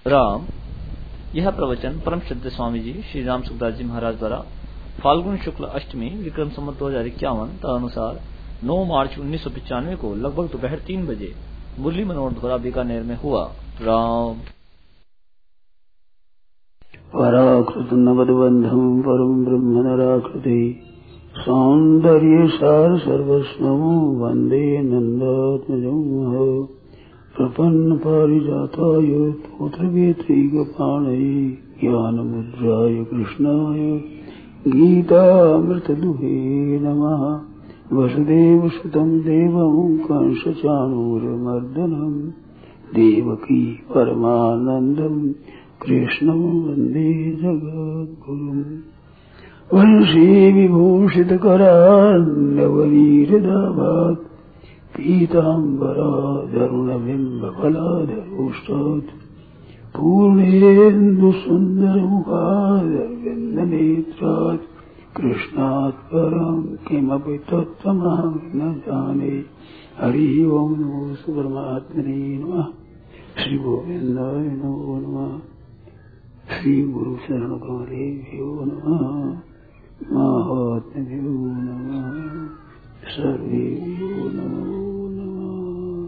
राम। यह प्रवचन परम श्रद्धेय स्वामी जी श्री राम सुखदास जी महाराज द्वारा फाल्गुन शुक्ल अष्टमी विक्रम संवत 2051 तदनुसार 9 मार्च 1995 को लगभग दोपहर 3 बजे मुरली मनोहर द्वारा बीकानेर में हुआ। राम। पराकृत नवदबंधम परम ब्रह्म नराकृति सौंदर्य सार सर्वस्वम वंदे नंदात्मजं प्रपन्न पारिजाताय तोत्रवेत्रैकपाणये ज्ञानमुद्राय कृष्णाय गीतामृतदुहे नमः। वसुदेवसुतं देवं कंसचाणूरमर्दनं देवकी परमानन्दं कृष्णं वन्दे जगद्गुरुम्। वंशी विभूषितकरान्नवनीरदाभात् पीताम्बराधरुणबिम्बफलाधरोष्टात् पूर्णेन्दुसुन्दरमुखादरविन्दनेत्रात् कृष्णात् परं किमपि तत्त्वमहं न जाने। हरिः ओं नमो परमात्मने नमः। श्री गोविन्दाय नमो नमः। श्री गुरु शरण कमलेभ्यो नमः। महात्म्यो नमः। सर्वेभ्यो नमो नमः।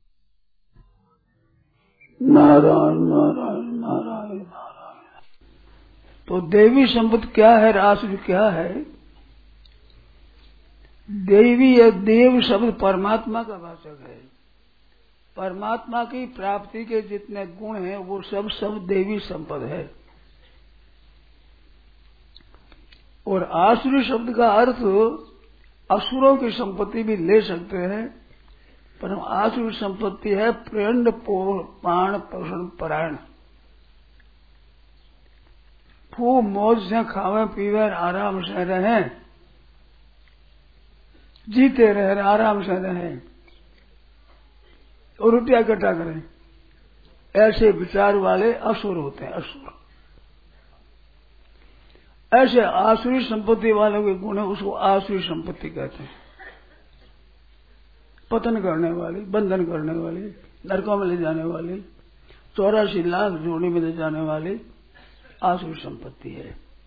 नारायण नारायण नारायण नारायण। तो देवी संपत्ति क्या है, रासुर क्या है? देवी या देव शब्द परमात्मा का वाचक है। परमात्मा की प्राप्ति के जितने गुण हैं वो सब देवी संपद है। और आसुरी शब्द का अर्थ असुरों की संपत्ति भी ले सकते हैं, पर आसुरी संपत्ति है प्रेंड पाण पोषण परायण। खूब मौज से खावे पीवे आराम से रहें, जीते रहे आराम से रहें और रुपया इकट्ठा करें, ऐसे विचार वाले असुर होते हैं। असुर ऐसे आसुरी संपत्ति वालों के गुण है, उसको आसुरी संपत्ति कहते हैं। पतन करने वाली, बंधन करने वाली, नरकों में ले जाने वाली, 84 लाख जोड़ी में ले जाने वाली आसुरी संपत्ति है।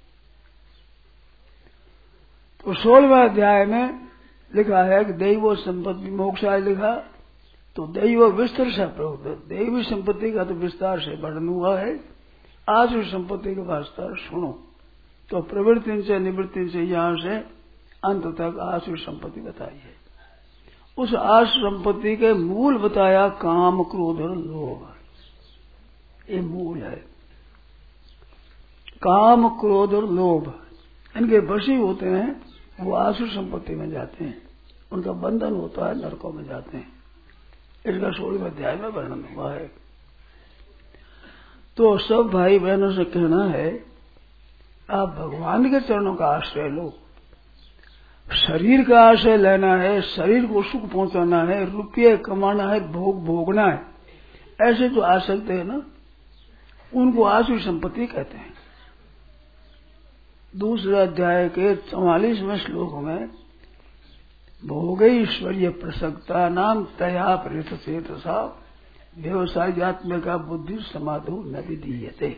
तो 16वें अध्याय में लिखा है कि दैव संपत्ति मोक्षाय लिखा, तो दैव विस्तार से प्रवृत्त, दैवी संपत्ति का तो विस्तार से वर्णन हुआ है। आसुरी संपत्ति का वास्ता सुनो। तो प्रवृत्ति से निवृत्ति से यहां से अंत तक आसुरी संपत्ति बताई है। उस आसुरी संपत्ति के मूल बताया काम क्रोध और लोभ, ये मूल है। काम क्रोध और लोभ इनके वशी होते हैं, वो आसुरी संपत्ति में जाते हैं, उनका बंधन होता है, नरकों में जाते हैं। इसका 16वें अध्याय में वर्णन हुआ है। तो सब भाई बहनों से कहना है, आप भगवान के चरणों का आश्रय लो। शरीर का आश्रय लेना है, शरीर को सुख पहुंचाना है, रुपये कमाना है, भोग भोगना है, ऐसे जो आसक्त है ना, उनको आसुरी संपत्ति कहते हैं। दूसरे अध्याय के 44वें श्लोक में भोगैश्वर्य प्रसक्ता नाम तया प्रेत चेतसा व्यवसायत्मिका बुद्धि समाधो न विधीयते।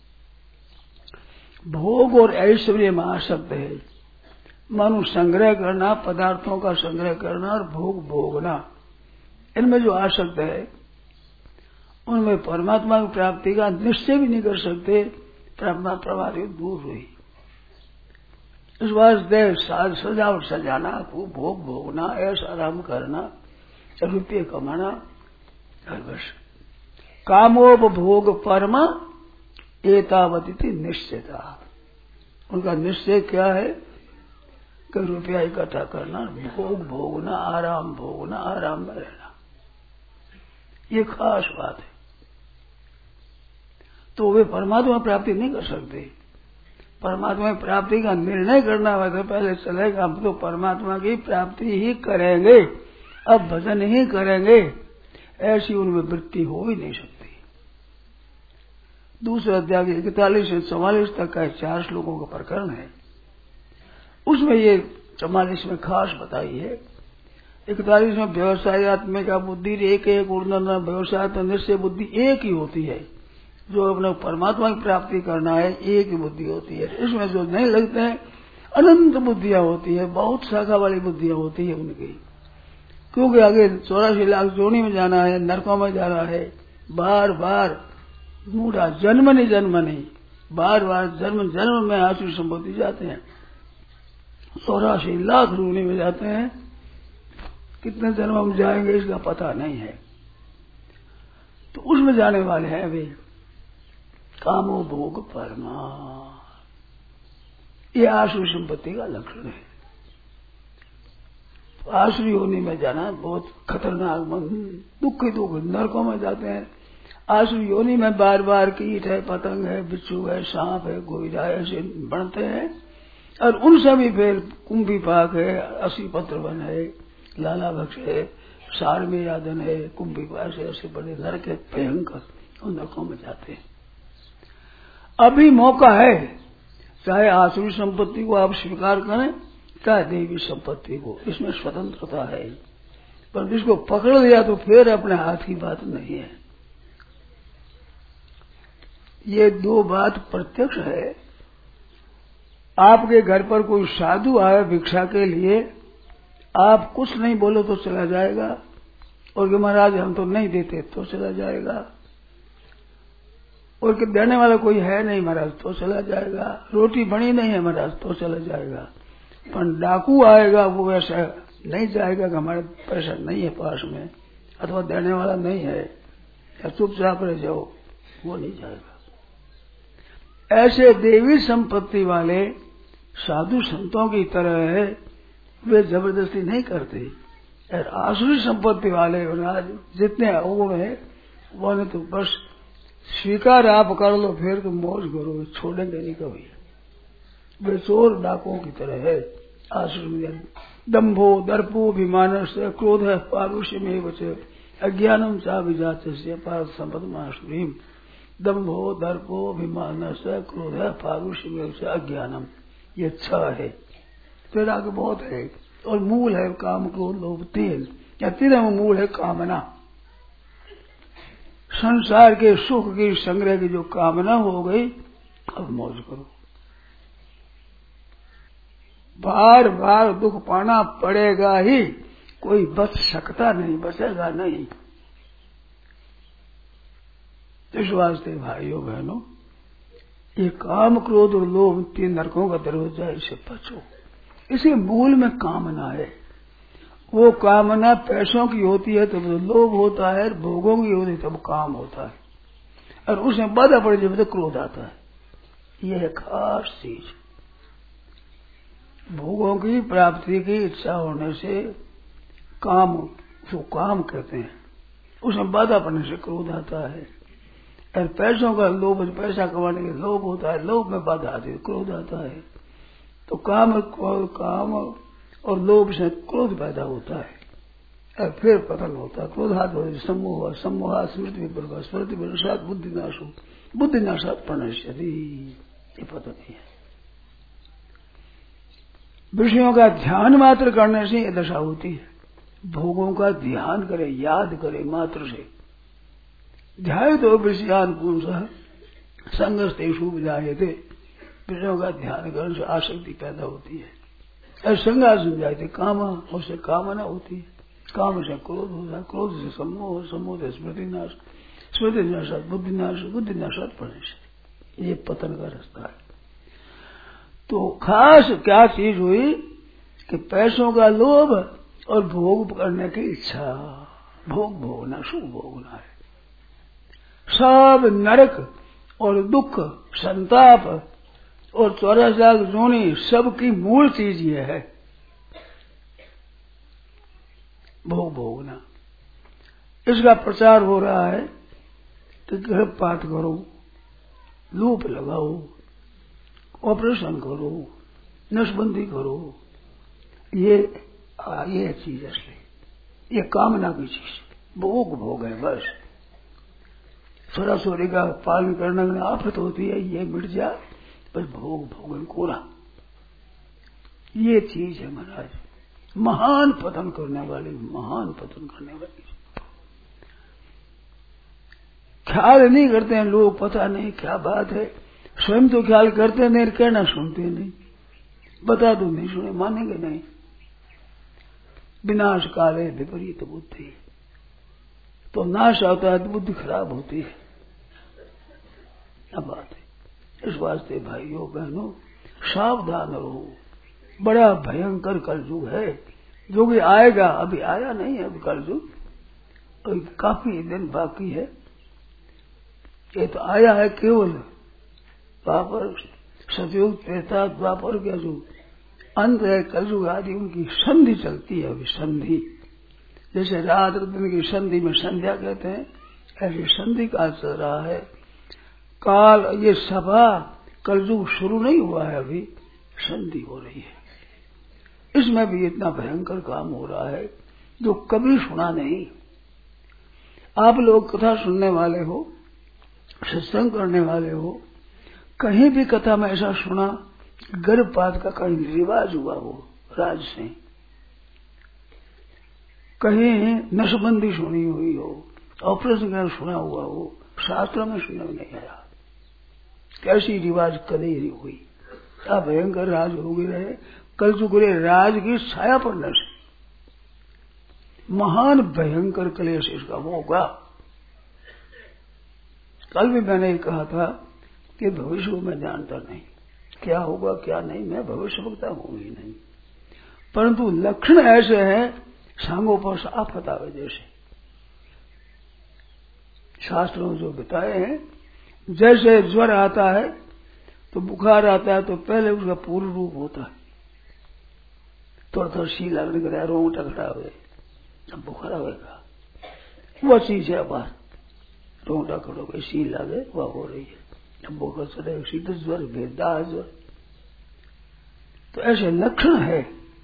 भोग और ऐश्वर्य में आसक्त है, मानो संग्रह करना, पदार्थों का संग्रह करना और भोग भोगना, इनमें जो आसक्त है उनमें परमात्मा की प्राप्ति का निश्चय भी नहीं कर सकते। परमात्मा प्रभावी दूर हुई। इस वास्ते सजावट सजाना, खूब भोग भोगना, ऐसा आराम करना, रुपये कमाना, हर वर्ष कामोपभोग परमा एतावती निश्चयता। उनका निश्चय क्या है कि रुपया इकट्ठा करना, भोग भोगना, आराम भोगना, आराम में रहना, ये खास बात है। तो वे परमात्मा प्राप्ति नहीं कर सकते। परमात्मा की प्राप्ति का निर्णय करना हुआ तो पहले चलेगा, हम तो परमात्मा की प्राप्ति ही करेंगे, अब भजन ही करेंगे, ऐसी उनमें वृत्ति हो ही नहीं सकती। दूसरे अध्याय 41 से 44 तक का 4 श्लोकों का प्रकरण है, उसमें ये 44 में खास बताई है। 41 में व्यवसायत्मिका बुद्धि एक एक ऊर्ध्व व्यवसाय तो निश्चय बुद्धि एक ही होती है। जो अपने परमात्मा की प्राप्ति करना है एक ही बुद्धि होती है। इसमें जो नहीं लगते हैं अनंत बुद्धियां होती है, बहुत शाखा वाली बुद्धियां होती है उनकी, क्योंकि आगे 84 लाख जोनी में जाना है, नरकों में जाना है, बार बार मूढ़ा जन्म नहीं, बार बार जन्म में आसुरी संपत्ति जाते हैं, 84 लाख जोनी में जाते हैं। कितने जन्म हम जाएंगे इसका पता नहीं है। तो उसमें जाने वाले हैं वे कामो भोग परमा, ये आसुरी संपत्ति का लक्षण है। आसुरी होने में जाना बहुत खतरनाक, दुख ही दुख, नरकों में जाते हैं। आसुरी योनि में बार बार कीट है, पतंग है, बिच्छू है, सांप है, गोइरा है, ऐसे बनते हैं। और उनसे भी फिर कुंभी पाक है, असी पत्र वन है, लाला भक्ष है, सार में यादन है, कुंभी पाक है, ऐसे बड़े नरक है भयंकर, उन नरकों में जाते हैं। अभी मौका है, चाहे आसुरी संपत्ति को आप स्वीकार करें चाहे देवी संपत्ति को, इसमें स्वतंत्रता है। पर जिसको पकड़ लिया तो फिर अपने हाथ की बात नहीं है। ये दो बात प्रत्यक्ष है। आपके घर पर कोई साधु आए भिक्षा के लिए, आप कुछ नहीं बोलो तो चला जाएगा, और कि महाराज हम तो नहीं देते तो चला जाएगा, और कि देने वाला कोई है नहीं महाराज तो चला जाएगा, रोटी बनी नहीं है महाराज तो चला जाएगा। पर डाकू आएगा वो ऐसा नहीं जाएगा कि हमारे पैसा नहीं है पास में, अथवा देने वाला नहीं है, या चुपचाप रह जाओ, वो नहीं जाएगा। ऐसे देवी संपत्ति वाले साधु संतों की तरह है, वे जबरदस्ती नहीं करते। और आसुरी संपत्ति वाले महाराज जितने अवगुण है वो ने तो बस स्वीकार आप कर लो, फिर तो मौज करो, छोड़ेंगे नहीं कभी। वे चोर डाकुओं की तरह है। आसुरी दम्भो दर्पो अभिमान से क्रोध है पारुष्य में बचे अज्ञानम चा विजात से पार संपदमाश्रीम। दम्भो दर्पो अभिमान से क्रोध है पारुष्य में बचे अज्ञानम, ये 6 है। फिर आगे बहुत है, और मूल है काम क्रोध लोभ तेल, या तीनों मूल है कामना। संसार के सुख की संग्रह की जो कामना हो गई, अब मौज करो। बार बार दुख पाना पड़ेगा ही, कोई बच सकता नहीं, बचेगा नहीं। इस वास्ते भाइयों बहनों, ये काम क्रोध और लोभ 3 नरकों का दरवाजा, इसे बचो। इसे मूल में कामना है। वो कामना पैसों की होती है तब तो लोभ होता है, भोगों की होती है तब काम होता है, और उसमें बाधा पड़ जाए तो क्रोध आता है। यह है खास चीज। भोगों की प्राप्ति की इच्छा होने से काम, जो काम कहते हैं, उसमें बाधा पड़ने से क्रोध आता है। और पैसों का लोभ, पैसा कमाने के लोभ होता है, लोभ में बाधा आती है, क्रोध आता है। तो काम और लोभ से क्रोध पैदा होता है, और फिर पतन होता है। क्रोधात सम्मोह, सम्मोहा स्मृति विभ्रम, स्मृति विनाशात बुद्धिनाशो, बुद्धिनाशात प्रणश्यति, ये पतन ही है। विषयों का ध्यान मात्र करने से ये दशा होती है। भोगों का ध्यान करे, याद करे मात्र से। ध्यान तो विषयान पुंसः संगस्तेषु विजायते, विषयों का ध्यान करने से आसक्ति पैदा होती है। और संगा जाते कामा, उससे कामना होती है, काम से क्रोध होता है, क्रोध से सम्मोह, सम्मोह से स्मृतिनाश, स्मृतिनाशात बुद्धिनाश, बुद्धिनाशात प्रणश्यति, ये पतन का रास्ता है। तो खास क्या चीज हुई कि पैसों का लोभ और भोग करने की इच्छा, भोग भोगना, सुख भोगना है। सब नरक और दुख, संताप और 84 लाख जोनी, सबकी मूल चीज ये है, भोग भोगना। इसका प्रचार हो रहा है कि गर्भपात करो, लूप लगाओ, ऑपरेशन करो, नसबंदी करो, ये चीज असली, ये कामना की चीज, भोग भोग है बस। छोरा का पालन करने में आफत होती है, ये मिट जाए बस, भोग भोगन कोरा, ये चीज है महाराज, महान पतन करने वाली, महान पतन करने वाली। ख्याल नहीं करते हैं लोग, पता नहीं क्या बात है। स्वयं तो ख्याल करते नहीं, कहना सुनते नहीं। बता दो नहीं सुने, मानेंगे नहीं। विनाश काले विपरीत बुद्धि, तो नाश आता है तो बुद्धि खराब होती है। क्या बात है। इस वास्ते भाइयों बहनों सावधान रहो। बड़ा भयंकर कलयुग है जो कि आएगा, अभी आया नहीं है। अभी कलयुग तो काफी दिन बाकी है। ये तो आया है केवल द्वापर, सतयुग, त्रेता, द्वापर का जो अंत है कलयुग आदि, उनकी संधि चलती है अभी। संधि जैसे रात दिन की संधि में संध्या कहते हैं, ऐसी संधि काल चल रहा है। काल ये सभा कलयुग शुरू नहीं हुआ है, अभी संधि हो रही है। इसमें भी इतना भयंकर काम हो रहा है जो कभी सुना नहीं। आप लोग कथा सुनने वाले हो, सत्संग करने वाले हो, कहीं भी कथा में ऐसा सुना गर्भपात का कहीं रिवाज हुआ हो राज से, कहीं नसबंदी सुनी हुई हो, ऑपरेशन सुना हुआ हो, शास्त्र में सुनने में नहीं आया। कैसी रिवाज कभी नहीं हुई। क्या भयंकर राज हो गए रहे। कलयुग राज की छाया पड़ने से महान भयंकर क्लेश इसका होगा। कल भी मैंने कहा था कि भविष्य को मैं जानता नहीं, क्या होगा क्या नहीं, मैं भविष्य वक्ता हूं ही नहीं। परंतु लक्षण ऐसे हैं सांगों पर साफ बतावे, जैसे शास्त्रों में जो बताए हैं। जैसे ज्वर आता है तो बुखार आता है तो पहले उसका पूर्ण रूप होता है, थोड़ा थोड़ा सी लगने का रोंगटा खड़ा हुए, अब बुखार आएगा। वह चीज है बाहर, रोंगटा खड़ो गए, सी लागे, वह हो रही है। अब बुखार चले, सीधे ज्वर, भेदा ज्वर। तो ऐसे लक्षण है।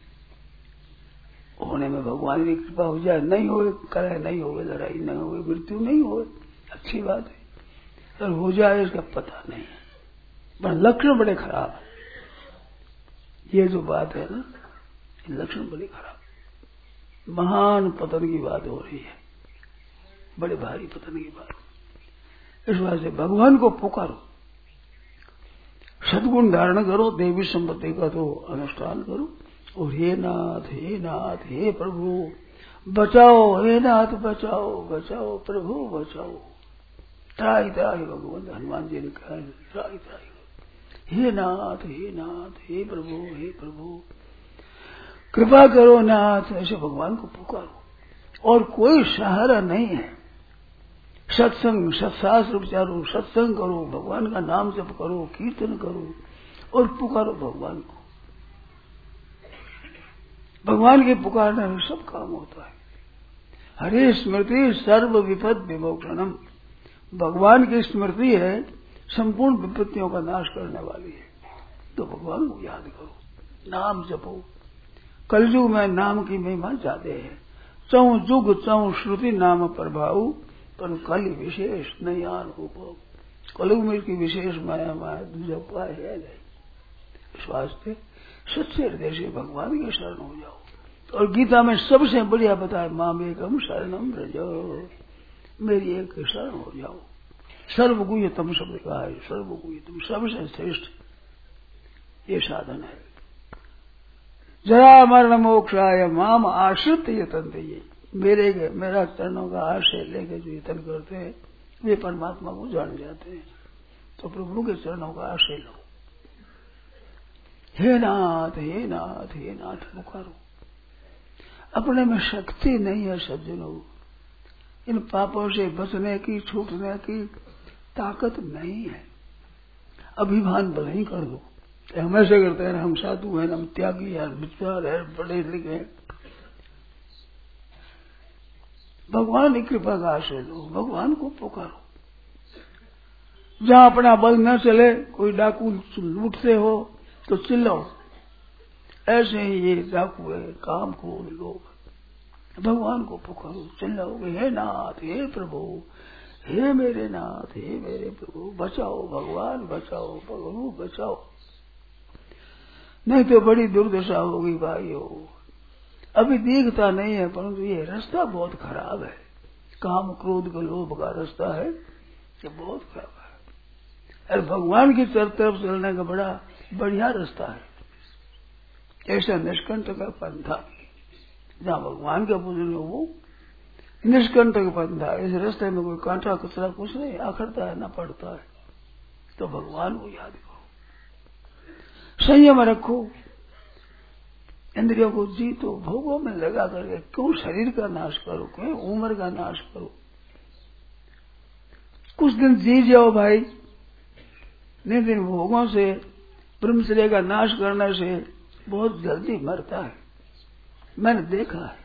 होने में भगवान की कृपा हो जाए, नहीं हो करे, नहीं हो लड़ाई, नहीं हो मृत्यु, नहीं हो, अच्छी बात है। अगर हो जाए इसका पता नहीं है, पर लक्षण बड़े खराब है। ये जो बात है ना, लक्षण बड़ी खराब, महान पतन की बात हो रही है, बड़े भारी पतन की बात। इस वास्ते भगवान को पुकारो, सद्गुण धारण करो, देवी संपत्ति का तो अनुष्ठान करो, और हे नाथ, हे नाथ, हे प्रभु बचाओ, हे नाथ बचाओ, बचाओ प्रभु बचाओ। त्राहि त्राहि भगवान, हनुमान जी ने कहा त्राहि त्राहि, हे नाथ, हे नाथ, हे प्रभु, हे प्रभु कृपा करो नाथ। ऐसे भगवान को पुकारो, और कोई सहारा नहीं है। सत्संग, सत्शास्त्र विचारो, सत्संग करो, भगवान का नाम जप करो, कीर्तन करो, और पुकारो भगवान को। भगवान के पुकारने में सब काम होता है। हरे स्मृति सर्व विपद विमोक्षणम, भगवान की स्मृति है, संपूर्ण विपत्तियों का नाश करने वाली है। तो भगवान को याद करो, नाम जपो। कलयुग में नाम की महिमा ज्यादा है। चौ जुग चौ श्रुति नाम प्रभाव, पर कल विशेष नयान हो। कलयुग में इसकी विशेष माया माया दूसरा उपाय है नहीं। इस वास्ते सच्चे हृदय से भगवान के शरण हो जाओ। और गीता में सबसे बढ़िया बताया, माम एकम शरणम व्रजो, मेरी एक शरण हो जाओ। सर्वगुह्यतम शब्द कहा है, सर्वगुह्यतम सबसे श्रेष्ठ ये साधन है। जरा मरण मोक्षाय माम आश्रित यतन, ये मेरा चरणों का आश्रय लेके जो यतन करते हैं वे परमात्मा को जान जाते हैं। तो प्रभु के चरणों का आश्रय लो। हे नाथ, हे नाथ, हे नाथ पुकारो। अपने में शक्ति नहीं है सज्जनों, इन पापों से बचने की, छूटने की ताकत नहीं है। अभिमान भले ही कर दो, हम ऐसे करते हैं, हम साधु हैं, हम त्यागी हैं, विचार है, पढ़े लिखे हैं। भगवान की कृपा का आश्रय लो, भगवान को पुकारो। जहां अपना बल न चले, कोई डाकू लूटते हो तो चिल्लाओ। ऐसे ही ये डाकू है, काम को लोग भगवान को पुकारो, चिल्लाओगे, हे नाथ, हे प्रभु, हे मेरे नाथ, हे मेरे प्रभु बचाओ, भगवान बचाओ, प्रभु बचाओ। नहीं तो बड़ी दुर्दशा होगी भाइयों। अभी दिखता नहीं है, परंतु ये रास्ता बहुत खराब है। काम क्रोध का लोभ का रास्ता है, ये बहुत खराब है। अरे भगवान की तरफ चलने का बड़ा बढ़िया रास्ता है। ऐसा निष्कंटक का पंथा, जहाँ भगवान का पूजन हो वो निष्कंटक पंथा। इस रास्ते में कोई कांटा कचरा कुछ नहीं आखड़ता है, न पड़ता है। तो भगवान को याद करो, संयम रखो, इंद्रियों को जीतो, भोगों में लगा करके क्यों शरीर का नाश करो, क्यों उम्र का नाश करो। कुछ दिन जी जाओ भाई, दिन भोगों से, ब्रह्मचर्य का नाश करने से बहुत जल्दी मरता है। मैंने देखा है,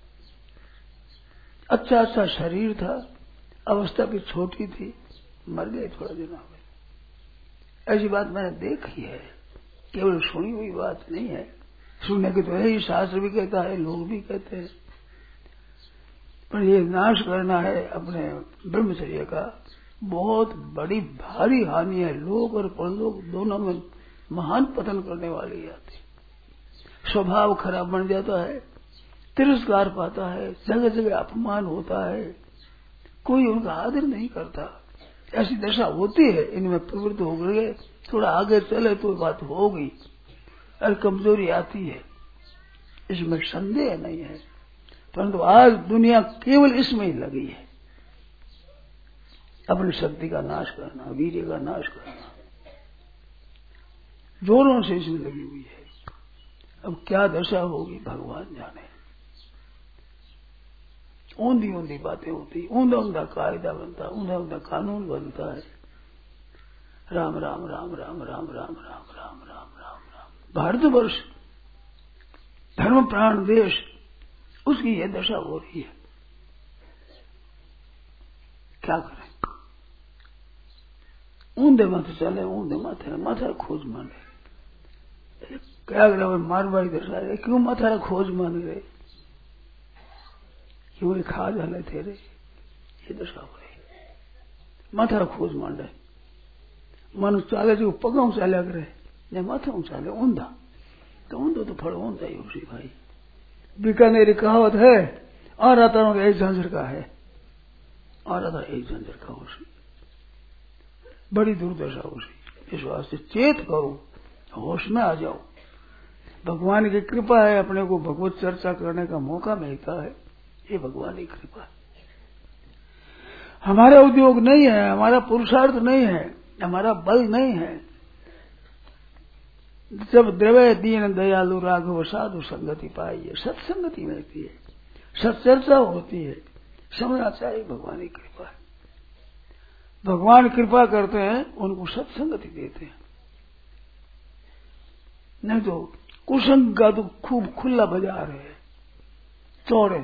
अच्छा शरीर था, अवस्था भी छोटी थी, मर गए थोड़ा दिनों में। ऐसी बात मैंने देखी है, केवल सुनी हुई बात नहीं है। सुनने के तो है ही, शास्त्र भी कहता है, लोग भी कहते हैं। पर ये नाश करना है अपने ब्रह्मचर्य का, बहुत बड़ी भारी हानि है। लोक और परलोक दोनों में महान पतन करने वाली आती। स्वभाव खराब बन जाता है, तिरस्कार पाता है, जगह जगह अपमान होता है, कोई उनका आदर नहीं करता। ऐसी दशा होती है, इनमें प्रवृत्त हो गए, थोड़ा आगे चले तो बात होगी, और कमजोरी आती है, इसमें संदेह नहीं है। परंतु आज दुनिया केवल इसमें ही लगी है, अपनी शक्ति का नाश करना, वीर्य का नाश करना, जोरों से इसमें लगी हुई है। अब क्या दशा होगी भगवान जाने। ऊंधी ऊंधी बातें होती, ऊंधा ऊंधा कायदा बनता, ऊंधा ऊंधा कानून बनता है। राम राम राम राम राम राम राम राम राम राम राम। भारतवर्ष धर्म प्राण देश, उसकी यह दशा हो रही है। क्या करें, ऊंधे मत चले, ऊंधे माथे माथा खोज माने। क्या मारवाड़ी दशा है, क्यों माथा खोज मान रहे, क्यों खा जाने तेरे, ये दशा हो रही। माथा खोज मान रहे, मन चाले जो पगों चाल्या करे, ने माथा चाले ऊंधा, तो ऊंधो तो फल ऊंधा ही उसी भाई। बीकानेरी कहावत है, और आता एक झंझर का है, और आता एक झंझर का उसी, बड़ी दुर्दशा उसी। इस वास्ते चेत करो, होश में आ जाओ। भगवान की कृपा है, अपने को भगवत चर्चा करने का मौका मिलता है, ये भगवान की कृपा है। हमारा उद्योग नहीं है, हमारा पुरुषार्थ नहीं है, हमारा बल नहीं है। जब द्रव्य दीन दयालु राघव साधु संगति पाई है, सत्संगति मिलती है, सत्चर्चा होती है, समझना चाहिए भगवान की कृपा है। भगवान कृपा करते हैं, उनको सत्संगति देते हैं। नहीं तो कुसंग का तो खूब खुला बाजार है, चौड़े।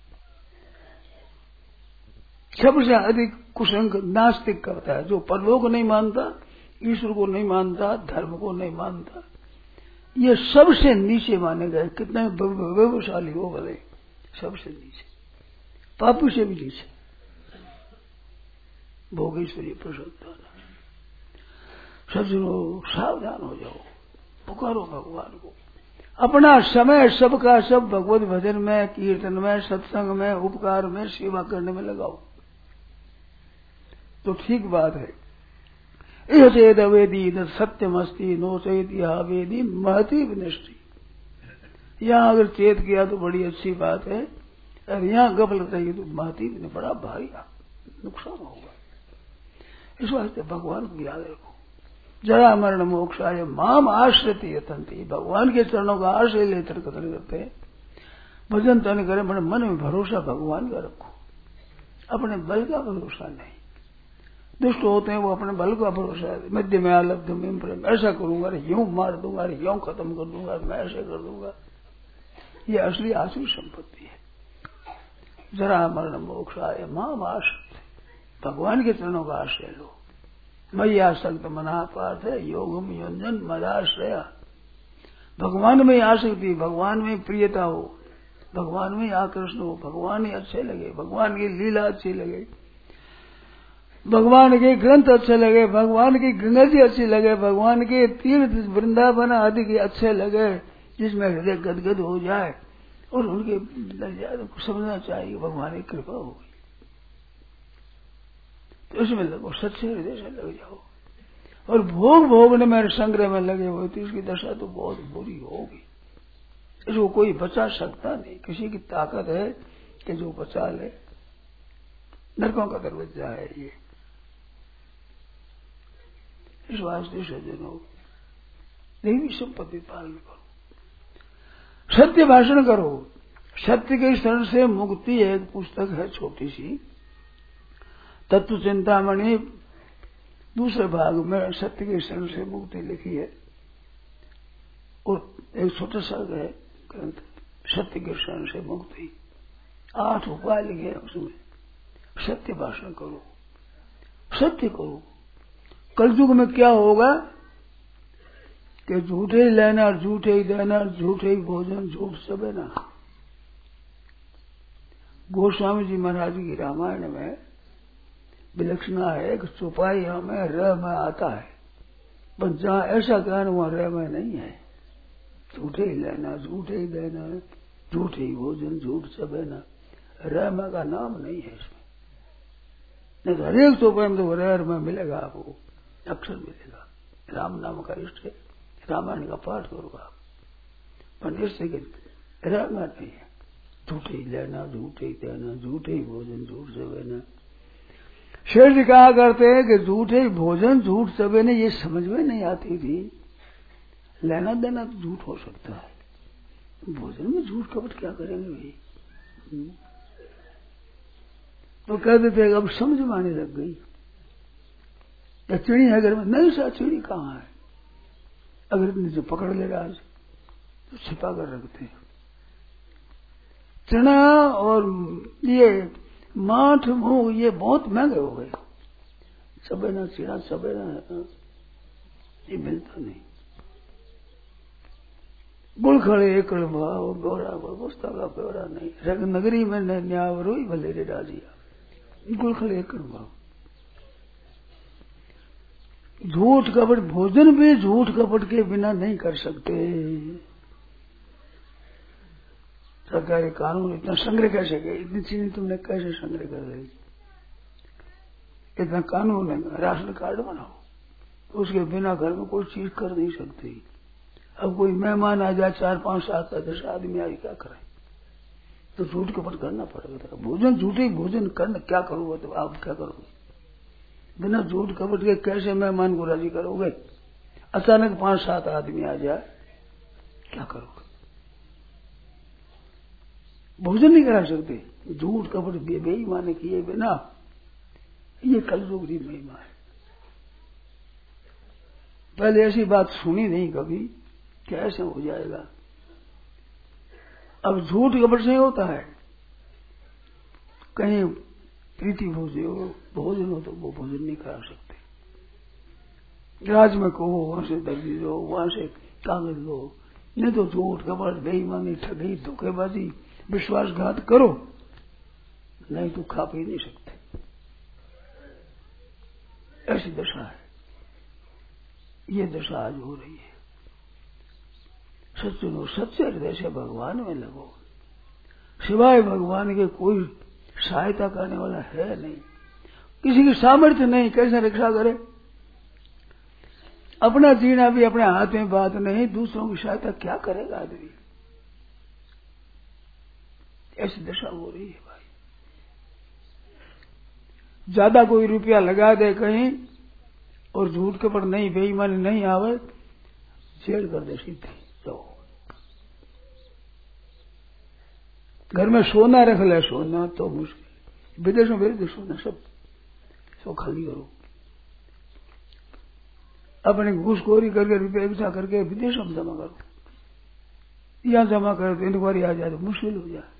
सबसे अधिक कुसंग नास्तिक करता है, जो परलोक नहीं मानता, ईश्वर को नहीं मानता, धर्म को नहीं मानता। ये सबसे नीचे माने गए, कितने वैभवशाली हो भले, सबसे नीचे, पापी से भी नीचे। भोगेश्वरी प्रसन्नता। सज्जनों सावधान हो जाओ, पुकारो भगवान को। अपना समय सबका सब भगवत भजन में, कीर्तन में, सत्संग में, उपकार में, सेवा करने में लगाओ, तो ठीक बात है। यह चेद अवेदी सत्यमस्ती नो चेत यह वेदी महती विनष्टि। यहाँ अगर चेत किया तो बड़ी अच्छी बात है, और यहाँ गफलत रही तो महती बड़ा भारी नुकसान होगा। इस वास्ते भगवान को याद रखो। जरा मरण मोक्षाय माम आश्रित यतंती। भगवान के चरणों का आश्रय लेकर कथन करते हैं, भजन तन करें, बड़े मन में भरोसा भगवान का रखो, अपने बल का भरोसा नहीं। दुष्ट होते हैं वो अपने बल का भरोसा है, मध्य में आलब्ध में प्रेम, ऐसा करूंगा, यूं मार दूंगा, यूं खत्म कर दूंगा, मैं ऐसे कर दूंगा। ये असली आसुरी संपत्ति है। जरा मरण मोक्षाय माम आश्रित। भगवान के चरणों का आश्रय लो। मैया सक्त मना पार्थ है योगम योजन मदाश्रया। भगवान में आसक्ति, भगवान में प्रियता हो, भगवान में आकर्षण हो, भगवान ही अच्छे लगे, भगवान की लीला अच्छी लगे, भगवान के ग्रंथ अच्छे लगे, भगवान की गंगा जी अच्छी लगे, भगवान के तीर्थ वृंदावन आदि के अच्छे लगे, जिसमें हृदय गदगद हो जाए, और उनके समझना चाहिए भगवान की कृपा होगी। तो इसमें लगो, सच्चे हृदय से लग जाओ। और भोग भोगने में संग्रह में लगे हुए तो इसकी दशा तो बहुत बुरी होगी। इसको कोई बचा सकता नहीं। किसी की ताकत है कि जो बचा ले? नरकों का दरवाजा है ये। इस वास्ते सज्जनों, देवी संपत्ति पालन करो, सत्य भाषण करो। सत्य के शरण से मुक्ति एक पुस्तक है छोटी सी, तत्व चिंतामणि, दूसरे भाग में सत्य के शरण से मुक्ति लिखी है। और एक छोटा सा है ग्रंथ, सत्य के शरण से मुक्ति, 8 उपाय लिखे हैं उसमें। सत्य भाषण करो, सत्य करो। कलयुग में क्या होगा कि झूठे ही लेना, झूठे ही देना, झूठे ही भोजन, झूठ सब है ना। गोस्वामी जी महाराज की रामायण में विलक्षणा है कि चौपाई में र में आता है, पर जहां ऐसा ज्ञान वहां र में नहीं है। झूठे ही लेना, झूठे ही देना, झूठे ही भोजन, झूठ सब है ना। र में का नाम नहीं है इसमें। नहीं तो हरेक चौपाई में तो र में मिलेगा, आपको अक्षर मिलेगा। राम नाम का इष्ट है, रामायण का पाठ करो आप, पर निश्चय के र में नहीं है। झूठे ही लेना, झूठे ही देना, झूठे ही भोजन, झूठ सब है ना। शेर जी कहा करते हैं कि झूठे ही भोजन, झूठ सब है ना, ये समझ में नहीं आती थी। लेना देना तो झूठ हो सकता है, भोजन में झूठ कपट क्या करेंगे भाई? तो कहते थे, अब समझ में आने लग गई। या चिड़ी है घर में, नहीं सा चिड़ी कहाँ है? अगर इतनी जो पकड़ ले आज तो छिपा कर रखते हैं। चना और ये माठ मूंग ये बहुत महंगे हो गए। सबेना चिड़ा सबेना ये मिलता नहीं। गुड़खड़े एकड़ भाव ब्योरा पुस्ता का ब्योरा नहीं। रग नगरी में न्यावरो ही भले रे राजिया। गुड़खड़े एकड़ भाव। झूठ कपट, भोजन भी झूठ कपट के बिना नहीं कर सकते। सरकारी कानून इतना संग्रह कैसे गए? इतनी चीनी तुमने कैसे संग्रह कर रही? इतना कानून है, राशन कार्ड बनाओ, तो उसके बिना घर में कोई चीज कर नहीं सकती। अब कोई मेहमान आ जाए, 4, 5, 7, 10 आदमी आए, क्या करें? तो झूठ कपट करना पड़ेगा। भोजन झूठे भोजन करना, क्या करोगे? तो आप क्या करोगे? बिना झूठ कपट के कैसे मेहमान को राजी करोगे? अचानक 5, 7 आदमी आ जाए, क्या करोगे? भोजन नहीं करा सकते। झूठ कपट बेईमानी किए बिना, ये कलयुग की महिमा है। पहले ऐसी बात सुनी नहीं कभी, कैसे हो जाएगा? अब झूठ कपट से होता है। कहीं प्रीति भोजन हो तो वो भोजन नहीं करा सकते। राज में कहो, वहां से दर्जी लो, वहां से कागज लो, नहीं तो झूठ कपट बेईमानी ठगी धोखेबाजी विश्वासघात करो, नहीं तो खा पी नहीं सकते। ऐसी दशा है। ये दशा आज हो रही है। सच्चो सच्चे हृदय से भगवान में लगो। सिवाय भगवान के कोई सहायता करने वाला है नहीं। किसी की सामर्थ्य नहीं, कैसे रक्षा करे? अपना जीना भी अपने हाथ में बात नहीं, दूसरों की सहायता क्या करेगा आदमी? ऐसी दशा हो रही है भाई। ज्यादा कोई रुपया लगा दे कहीं और झूठ के पर नहीं, बेईमानी नहीं आवे, जेल कर दे सीधे। तो घर में सोना रख ले, सोना तो मुश्किल। विदेश में भेज दे सोना, सब खाली करो। अपने घूसखोरी करके रुपये इकट्ठा करके विदेश में जमा करो। यहां जमा कर तो इंक्वायरी आ जाए तो मुश्किल हो जाए।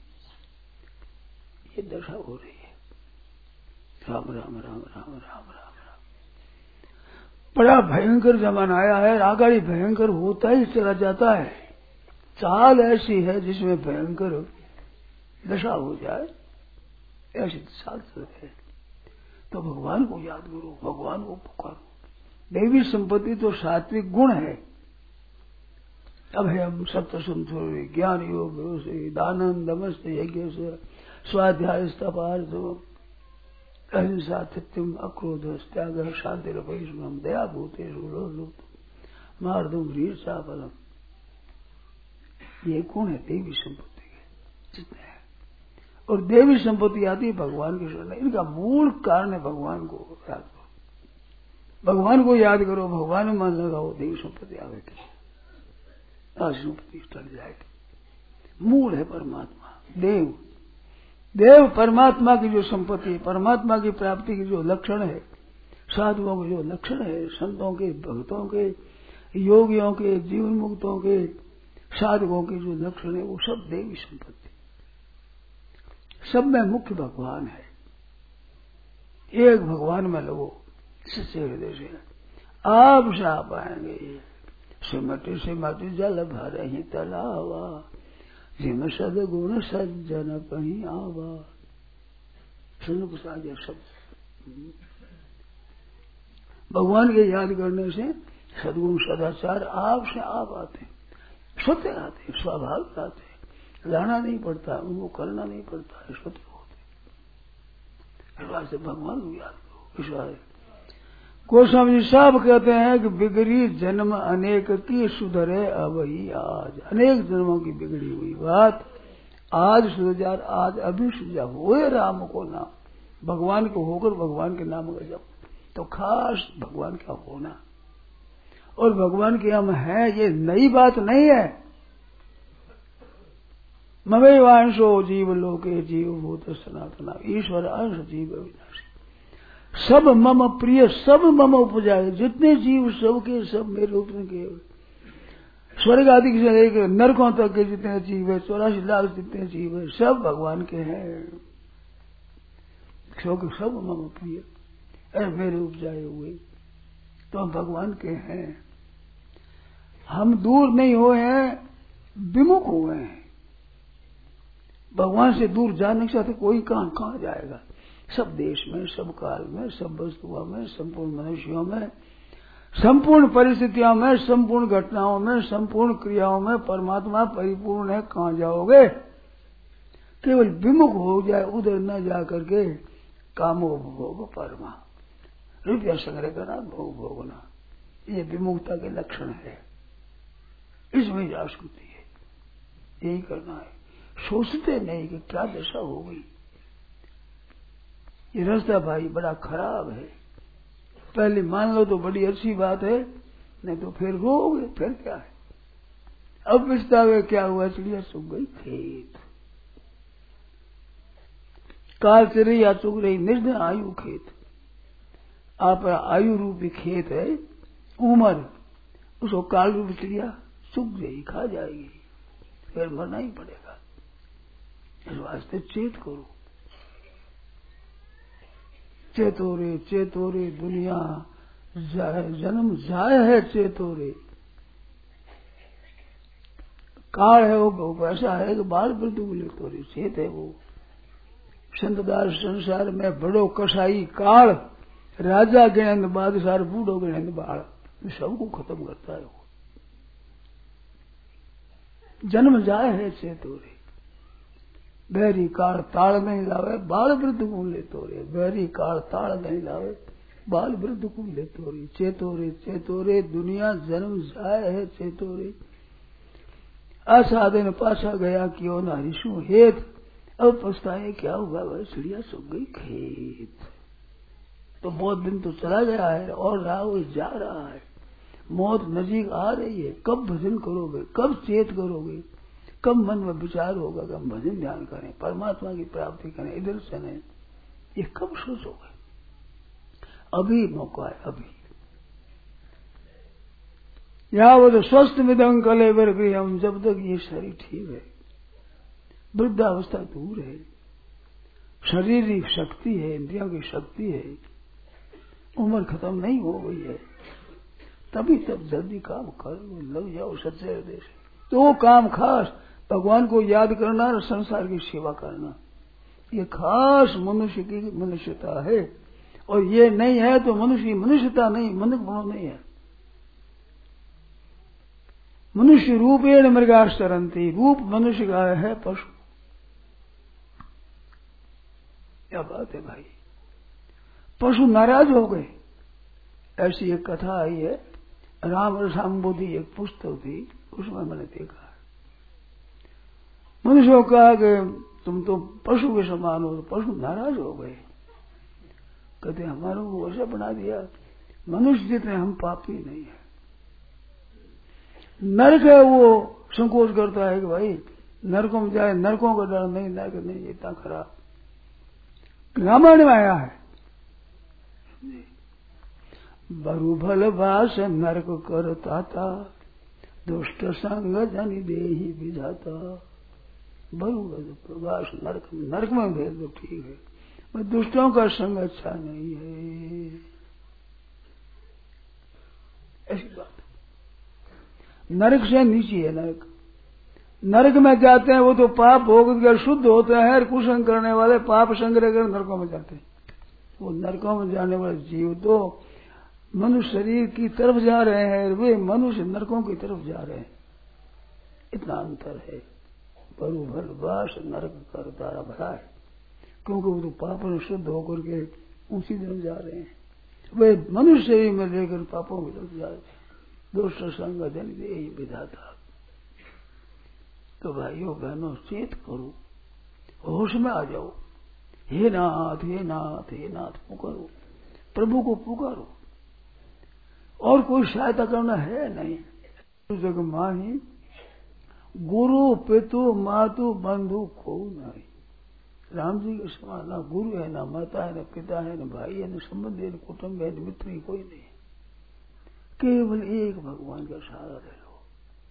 ये दशा हो रही है। राम राम राम राम राम राम राम। बड़ा भयंकर जमाना आया है। आगाड़ी भयंकर होता ही चला जाता है। चाल ऐसी है जिसमें भयंकर दशा हो जाए, ऐसी चाल चल है। तो भगवान को याद करो, भगवान को पुकारो। दैवी संपत्ति तो सात्विक गुण है। अब है हम सत्य संतोष ज्ञान योग से दानंद दमस्त यज्ञ से स्वाध्याय तपार्थ अहिंसा सत्यम अक्रोध त्याग शांतिर परिश्रम दया भूतेषु मार्दम वीर चापलम। ये कौन है? देवी संपत्ति के जितने हैं। और देवी संपत्ति आती है भगवान की शरण। इनका मूल कारण है भगवान को याद करो, भगवान को याद करो, भगवान में मन लगाओ, देवी संपत्ति आवेगी, संपत्ति टल जाएगी। मूल है परमात्मा, देव। देव परमात्मा की जो संपत्ति है, परमात्मा की प्राप्ति की जो लक्षण है, साधुओं के जो लक्षण है, संतों के, भक्तों के, योगियों के, जीवन मुक्तों के, साधकों के जो लक्षण है, वो सब देवी संपत्ति। सब में मुख्य भगवान है। एक भगवान में लगो सच्चे हृदय से, आप सा पाएंगे। सिमट सिमट जल भर ही तलावा, जिम सदगुण सज्जन कहीं आवा। सुनो प्रसाद शब्द। भगवान के याद करने से सदगुण सदाचार आपसे आप आते हैं, स्वतः आते हैं, स्वाभाविक आते हैं, लाना नहीं पड़ता, उनको करना नहीं पड़ता, स्वतः होते। इस बात से भगवान को याद करो। इस बात गोस्वामी जी साहब कहते हैं कि बिगड़ी जन्म अनेक की सुधरे अब ही आज। अनेक जन्मों की बिगड़ी हुई बात आज सुधर, आज अभी सुझा हुए राम को नाम। भगवान को होकर भगवान के नाम का जब, तो खास भगवान का होना और भगवान के हम हैं, ये नई बात नहीं है। ममे वांशो जीव लोके जीव भूत सनातना, ईश्वर अंश जीव अविनाशी। सब मम प्रिय, सब मम उपजाए। जितने जीव सबके सब मेरे रूप के। स्वर्ग आदि के नरकों तक के जितने जीव है, 84 लाख जितने जीव है, सब भगवान के हैं। क्योंकि सब मम प्रिय, अरे मेरे उपजाए हुए, तो हम भगवान के हैं। हम दूर नहीं हुए हैं, विमुख हुए हैं। भगवान से दूर जा नहीं चाहते, कोई कहां जाएगा। सब देश में, सब काल में, सब वस्तुओं में, संपूर्ण मनुष्यों में, संपूर्ण परिस्थितियों में, संपूर्ण घटनाओं में, संपूर्ण क्रियाओं में परमात्मा परिपूर्ण है। कहां जाओगे? केवल विमुख हो जाए, उधर न जा करके कामो भोग परमा, रुपया संग्रह करना, भोग भोगना, ये विमुखता के लक्षण है। इसमें जागृति है, यही करना है। सोचते नहीं कि क्या दशा हो गई। ये रास्ता भाई बड़ा खराब है। पहले मान लो तो बड़ी अच्छी बात है, नहीं तो फिर रोगे, फिर क्या है। अब पछतावे क्या हुआ, चिड़िया चुग गई खेत, काल चिड़िया चुग रही निर्धन आयु खेत। आप आयु रूपी खेत है, उम्र, उसको काल रूपी चिड़िया चुग गई, खा जाएगी, फिर मरना ही पड़ेगा। इस वास्ते चेत करो। चेतो रे दुनिया जन्म जाए है, चेतो रे। काल है वो ऐसा है कि बाल वृद्धि बोले तो रे, चेत है वो। संतदार संसार में बड़ो कसाई काल, राजा गिणंद बादशाह, बूढ़ो गिणंद बाल, सबको खत्म करता है वो। जन्म जाए है चेतो रे, बहरी काल ताड़ नहीं लावे, बाल वृद्ध कुल ले तोरे। बहरी काल ताड़ नहीं लावे, बाल वृद्ध कुल ले तोरे। चेतो रे दुनिया जन्म जाए है, चेतो रे। आशा दिन पाछा गया क्यों ना ऋषु हेत, अब पछताए क्या हुआ, वह चिड़िया सुख गई खेत। तो बहुत दिन तो चला गया है और रहा वो जा रहा है। मौत नजीक आ रही है। कब भजन करोगे, कब चेत करोगे, कब मन में विचार होगा कि हम भजन ध्यान करें, परमात्मा की प्राप्ति करें, इधर चलें, ये कब सोचोगे? अभी मौका है, अभी। यावत स्वस्थ मिदं कलेवर गृहम, जब तक ये शरीर ठीक है, वृद्धावस्था दूर है, शरीर की शक्ति है, इंद्रियों की शक्ति है, उम्र खत्म नहीं हो गई है, तभी तब जल्दी काम कर लग जाओ सच्चे हृदय से। तो काम खास भगवान को याद करना और संसार की सेवा करना, ये खास मनुष्य की मनुष्यता है। और ये नहीं है तो मनुष्य मनुष्यता नहीं, मनुष्य नहीं है। मनुष्य रूपेण मृगाश्चरन्ति, रूप मनुष्य का है पशु। क्या बात है भाई। पशु नाराज हो गए। ऐसी एक कथा आई है, राम रसाम्बोधि एक पुस्तक थी, उसमें मैंने देखा है। मनुष्यों को कहा कि तुम तो पशु के समान हो, तो पशु नाराज हो गए। कहते हमारे को ऐसा बना दिया, मनुष्य जितने हम पापी नहीं है। नरक है वो संकोच करता है कि भाई नरकों में जाए, नरकों का डर नहीं, नरक नहीं इतना खराब। रामायण में आया है, बरु भल बास नरक करता था, दुष्ट संग जन देहि विधाता। बरु बास नरक में भेद तो ठीक है, पर दुष्टों का संग अच्छा नहीं है। ऐसी बात नरक से नीचे है। नरक में जाते हैं वो तो पाप भोग कर शुद्ध होते हैं, कुसंग करने वाले पाप संग्रह कर नरकों में जाते हैं। वो नरकों में जाने वाले जीव तो मनुष्य शरीर की तरफ जा रहे हैं, वे मनुष्य नरकों की तरफ जा रहे हैं। इतना अंतर है। बरु भल बास नरक कर तारा भरा है, क्योंकि वो तो पापों में शुद्ध होकर के ऊंची तरफ जा रहे हैं। वे मनुष्य शरीर में लेकर पापों की तरफ जा रहे हैं। दुष्ट संग जन देहि विधाता। तो भाइयों बहनों चेत करो, होश में आ जाओ। हे नाथ हे नाथ हे नाथ पुकारो, प्रभु को पुकारो। और कोई सहायता करना है नहीं। जग माही गुरु पितु मातु बंधु को नहीं। राम जी के समान ना गुरु है, ना माता है, ना पिता है, ना भाई है, ना संबंधी है, ना कुटुंब है, ना मित्र ही कोई नहीं। केवल एक भगवान का सहारा ले लो,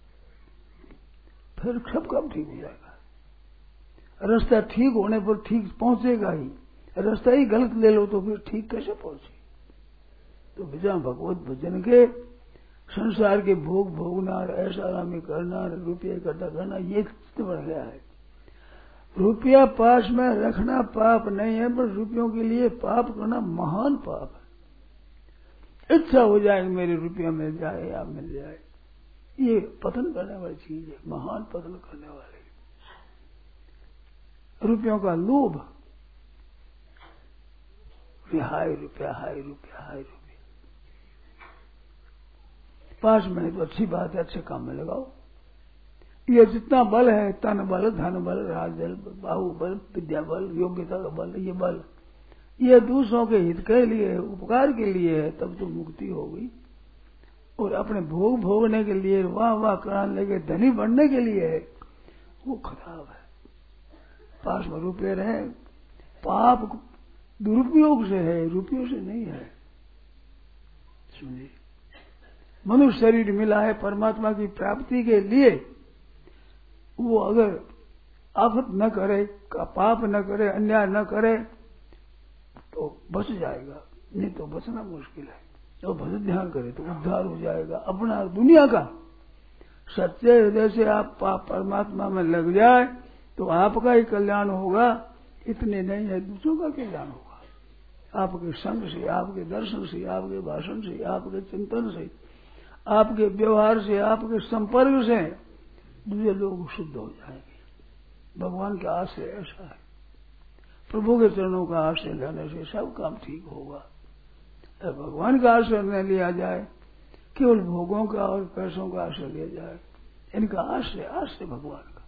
फिर सब काम ठीक हो जाएगा। रास्ता ठीक होने पर ठीक पहुंचेगा ही। रास्ता ही गलत ले लो तो फिर ठीक कैसे पहुंचे। तो बिना भगवत भजन के संसार के भोग भोगना, ऐसा आरामी करना, रुपया इकट्ठा करना, ये बढ़ गया है। रुपया पास में रखना पाप नहीं है, पर रुपयों के लिए पाप करना महान पाप है। इच्छा हो जाए कि मेरे रुपया मिल जाए या मिल जाए, ये पतन करने वाली चीज है, महान पतन करने वाली। रुपयों का लोभ, हाय रुपया हाय रुपया हाय रुपया। पास में तो अच्छी बात है, अच्छे काम में लगाओ। ये जितना बल है, तन बल, धन बल, राज बल, बाहुबल, विद्या बल, योग्यता का बल, ये बल, ये दूसरों के हित के लिए, उपकार के लिए है, तब तो मुक्ति हो गई। और अपने भोग भोगने के लिए, वाह वाह कराने के धनी बनने के लिए है, वो खराब है। पास में रुपये रहे, पाप दुरुपयोग से है, रुपयों से नहीं है। सुनिए, मनुष्य शरीर मिला है परमात्मा की प्राप्ति के लिए। वो अगर आफत न करे, पाप न करे, अन्याय न करे तो बच जाएगा, नहीं तो बचना मुश्किल है। और भजन ध्यान करे तो उद्धार हो जाएगा अपना दुनिया का। सच्चे हृदय से आप परमात्मा में लग जाए तो आपका ही कल्याण होगा, इतने नहीं है दूसरों का कल्याण होगा। आपके संग से, आपके दर्शन से, आपके भाषण से, आपके चिंतन से, आपके व्यवहार से, आपके संपर्क से दूसरे लोग शुद्ध हो जाएंगे। भगवान का आश्रय ऐसा है, प्रभु के चरणों का आश्रय लेने से सब काम ठीक होगा। भगवान का आश्रय न लिया जाए, केवल भोगों का और पैसों का आश्रय लिया जाए, इनका आश्रय भगवान का।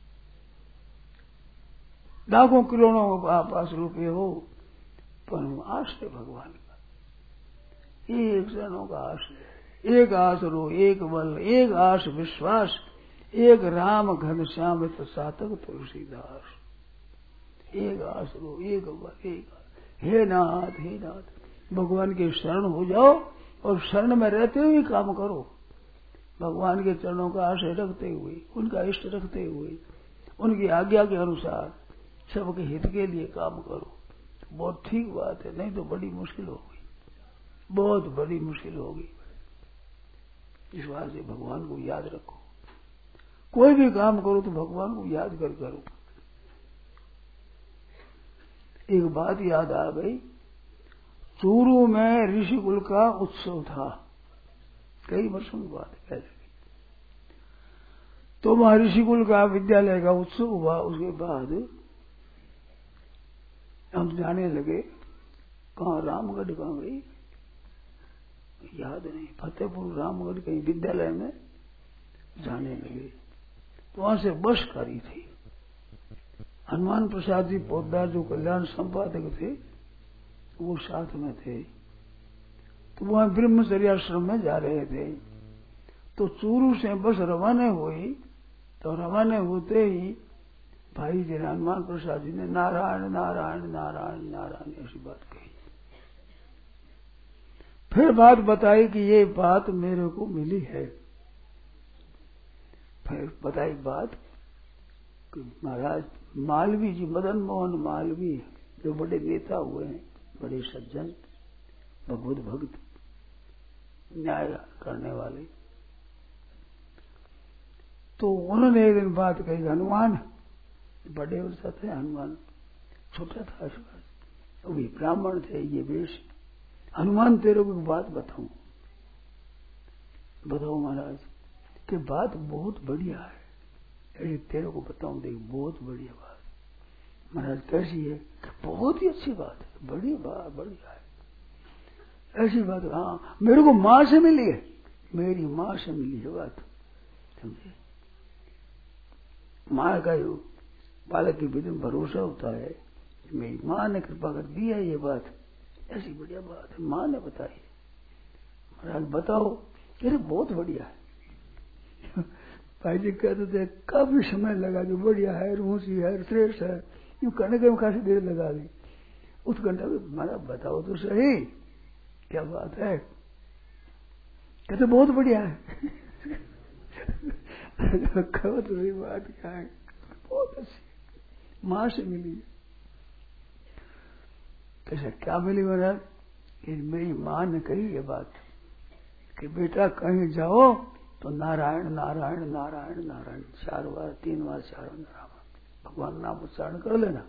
लाखों करोड़ों पास रुपये हो, पर आश्रय भगवान का। एक जनों का आश्रय, एक आसरो, एक बल, एक आश विश्वास, एक राम घनश्याम सातक तुलसीदास। एक आसरो, एक बल, एक हे नाथ हे नाथ। भगवान के शरण हो जाओ और शरण में रहते हुए काम करो। भगवान के चरणों का आश्रय रखते हुए, उनका इष्ट रखते हुए, उनकी आज्ञा के अनुसार सबके हित के लिए काम करो। बहुत ठीक बात है, नहीं तो बड़ी मुश्किल होगी, बहुत बड़ी मुश्किल होगी। इस बात से भगवान को याद रखो। कोई भी काम करो तो भगवान को याद कर करो। एक बात याद आ गई, चूरू में ऋषिकुल का उत्सव था, कई वर्षों की बात है पहले। तो वहां ऋषिकुल का विद्यालय का उत्सव हुआ। उसके बाद हम जाने लगे कहाँ रामगढ़ कहाँ गई याद नहीं, फतेहपुर रामगढ़ कहीं विद्यालय में जाने लगे तो वहां से बस करी थी। हनुमान प्रसाद जी पोद्दार जो कल्याण संपादक थे वो साथ में थे, तो वहां ब्रह्मचर्य आश्रम में जा रहे थे। तो चूरू से बस रवाना हुई, तो रवाना होते ही भाई जी हनुमान प्रसाद जी ने नारायण नारायण नारायण नारायण ऐसी बात कही। फिर बात बताई कि ये बात मेरे को मिली है। फिर बताई बात कि महाराज मालवी जी, मदन मोहन मालवी जो बड़े नेता हुए हैं, बड़े सज्जन, भगवत भक्त, न्याय करने वाले, तो उन्होंने एक दिन बात कही, हनुमान बड़े वर्षा थे, हनुमान छोटा था, अभी ब्राह्मण थे, ये वेश, हनुमान तेरे को बात बताऊं। बताओ महाराज कि बात बहुत बढ़िया है, अरे तेरे को बताऊं, देख बहुत बढ़िया बात। महाराज कैसी है? बहुत ही अच्छी बात है, बड़ी बात, बढ़िया है ऐसी बात। हाँ मेरे को माँ से मिली है, मेरी माँ से मिली है बात, समझे? माँ का बालक के विधि में भरोसा होता है, मेरी माँ ने कृपा कर दी है ये बात, ऐसी बढ़िया बात है, माँ ने बताई। महाराज बताओ, अरे बहुत बढ़िया है। भाई जी कहते थे काफी समय लगा, जो बढ़िया है, ऊंची है, श्रेष्ठ है, यूं करने के काफी देर लगा दी। उस घंटा में महाराज बताओ तो सही क्या बात है? कहते बहुत बढ़िया है। कहो तो सही बात क्या है? बहुत अच्छी माँ से मिली। कैसे क्या मिली महाराज? कि मेरी माँ ने कही ये बात कि बेटा कहीं जाओ तो नारायण नारायण नारायण नारायण 4 बार 3 बार 4 बार भगवान नाम उच्चारण कर लेना।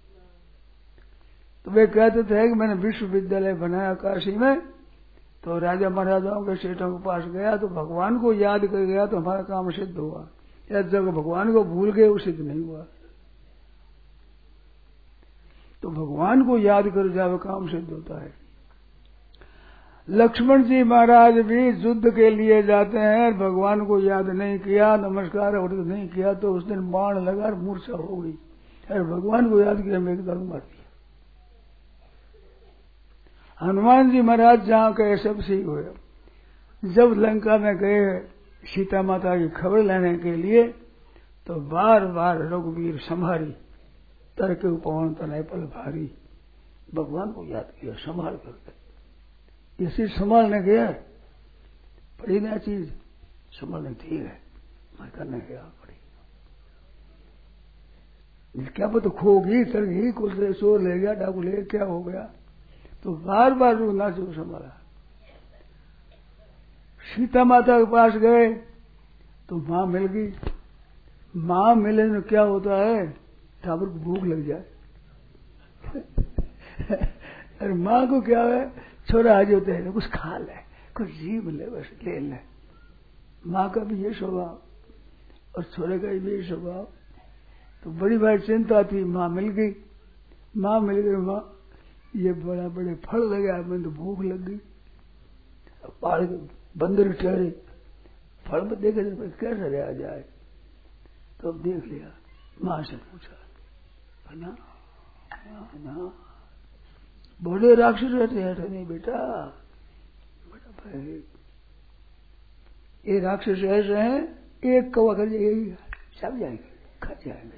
तो वे कहते थे कि मैंने विश्वविद्यालय बनाया काशी में, तो राजा महाराजाओं के सेठों के पास गया तो भगवान को याद कर गया तो हमारा काम सिद्ध हुआ, या जब भगवान को भूल गए वो सिद्ध नहीं हुआ। तो भगवान को याद कर जावे काम सिद्ध होता है। लक्ष्मण जी महाराज भी युद्ध के लिए जाते हैं, भगवान को याद नहीं किया, नमस्कार और नहीं किया, तो उस दिन बाण लगा और मूर्छा हो गई। अरे भगवान को याद किया, मैं एकदम मार दिया। हनुमान जी महाराज जहां गए सब सही हुए। जब लंका में गए सीता माता की खबर लेने के लिए, तो बार बार रघुवीर संभारी, तरके पवन तनय पल भारी, भगवान को याद किया संभाल करके। ये चीज संभालने गया, पड़ी ना चीज संभालने ठीक है, मैं करने गया पड़ी, क्या पता खोगी चल गई, कुछ चोर ले गया, डाकू ले, क्या हो गया, तो बार बार रोना जो संभाला। सीता माता के पास गए तो माँ मिल गई। माँ मिले तो क्या होता है, ठाकुर को भूख लग जाए। अरे माँ को क्या है, छोरा आज होते हैं कुछ खा ले, कुछ जीव ले, बस ले ले। माँ का भी ये स्वभाव और छोरे का भी ये स्वभाव। तो बड़ी भाई चिंता थी, माँ मिल गई। माँ मिल गई, माँ ये बड़ा बड़े फल लगे, मैंने तो भूख लग गई। पहाड़ के बंदर ठहरे, फल में देखे कैसे रहा जाए, तो अब देख लिया। माँ से पूछा ना ना बड़े राक्षस रहते हैं, नहीं बेटा, बड़ा भाई ये राक्षस ऐसे हैं, एक कौवा कर जाएगी सब जाएंगे, खा जाएंगे।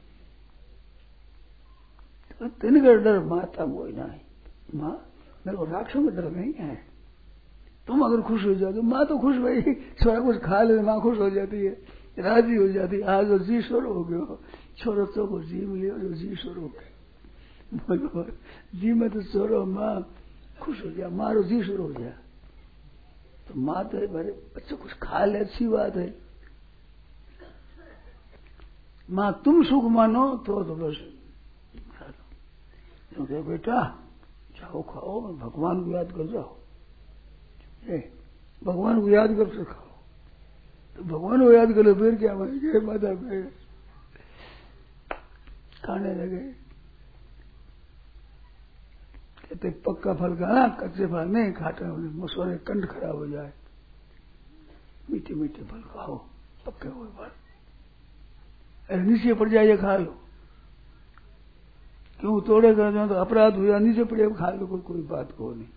तो तिनका डर माता वो नहीं। माँ मेरे को राक्षसों का डर नहीं है, तुम अगर खुश हो जाओ, माँ तो खुश भाई, छोरा कुछ खा ले, माँ खुश हो जाती है, राजी हो जाती है। आज जी स्वर हो गयो, छोरो तो को जी मिले जो जी स्वर हो गए, बोलो जी में तो छोरो माँ खुश हो जाए, मारो जी स्वर हो जाए। तो माँ तो मेरे बच्चे कुछ खा ले, अच्छी बात है। माँ तुम सुख मानो तो बस क्योंकि बेटा जाओ खाओ, भगवान को याद कर जाओ, भगवान को याद कर से खाओ। तो भगवान को याद कर लो, फिर क्या मांगे माता पे खाने लगे। तो पक्का फल खाना, कच्चे फल नहीं खाते, मसोरे कंठ खराब हो जाए। मीठे मीठे फल खाओ, पक्के हुए फल। अरे नीचे पड़ जाइए खा लो, क्यों तोड़े कर दो तो अपराध हुआ, नीचे पड़े खा लो, कोई बात को नहीं।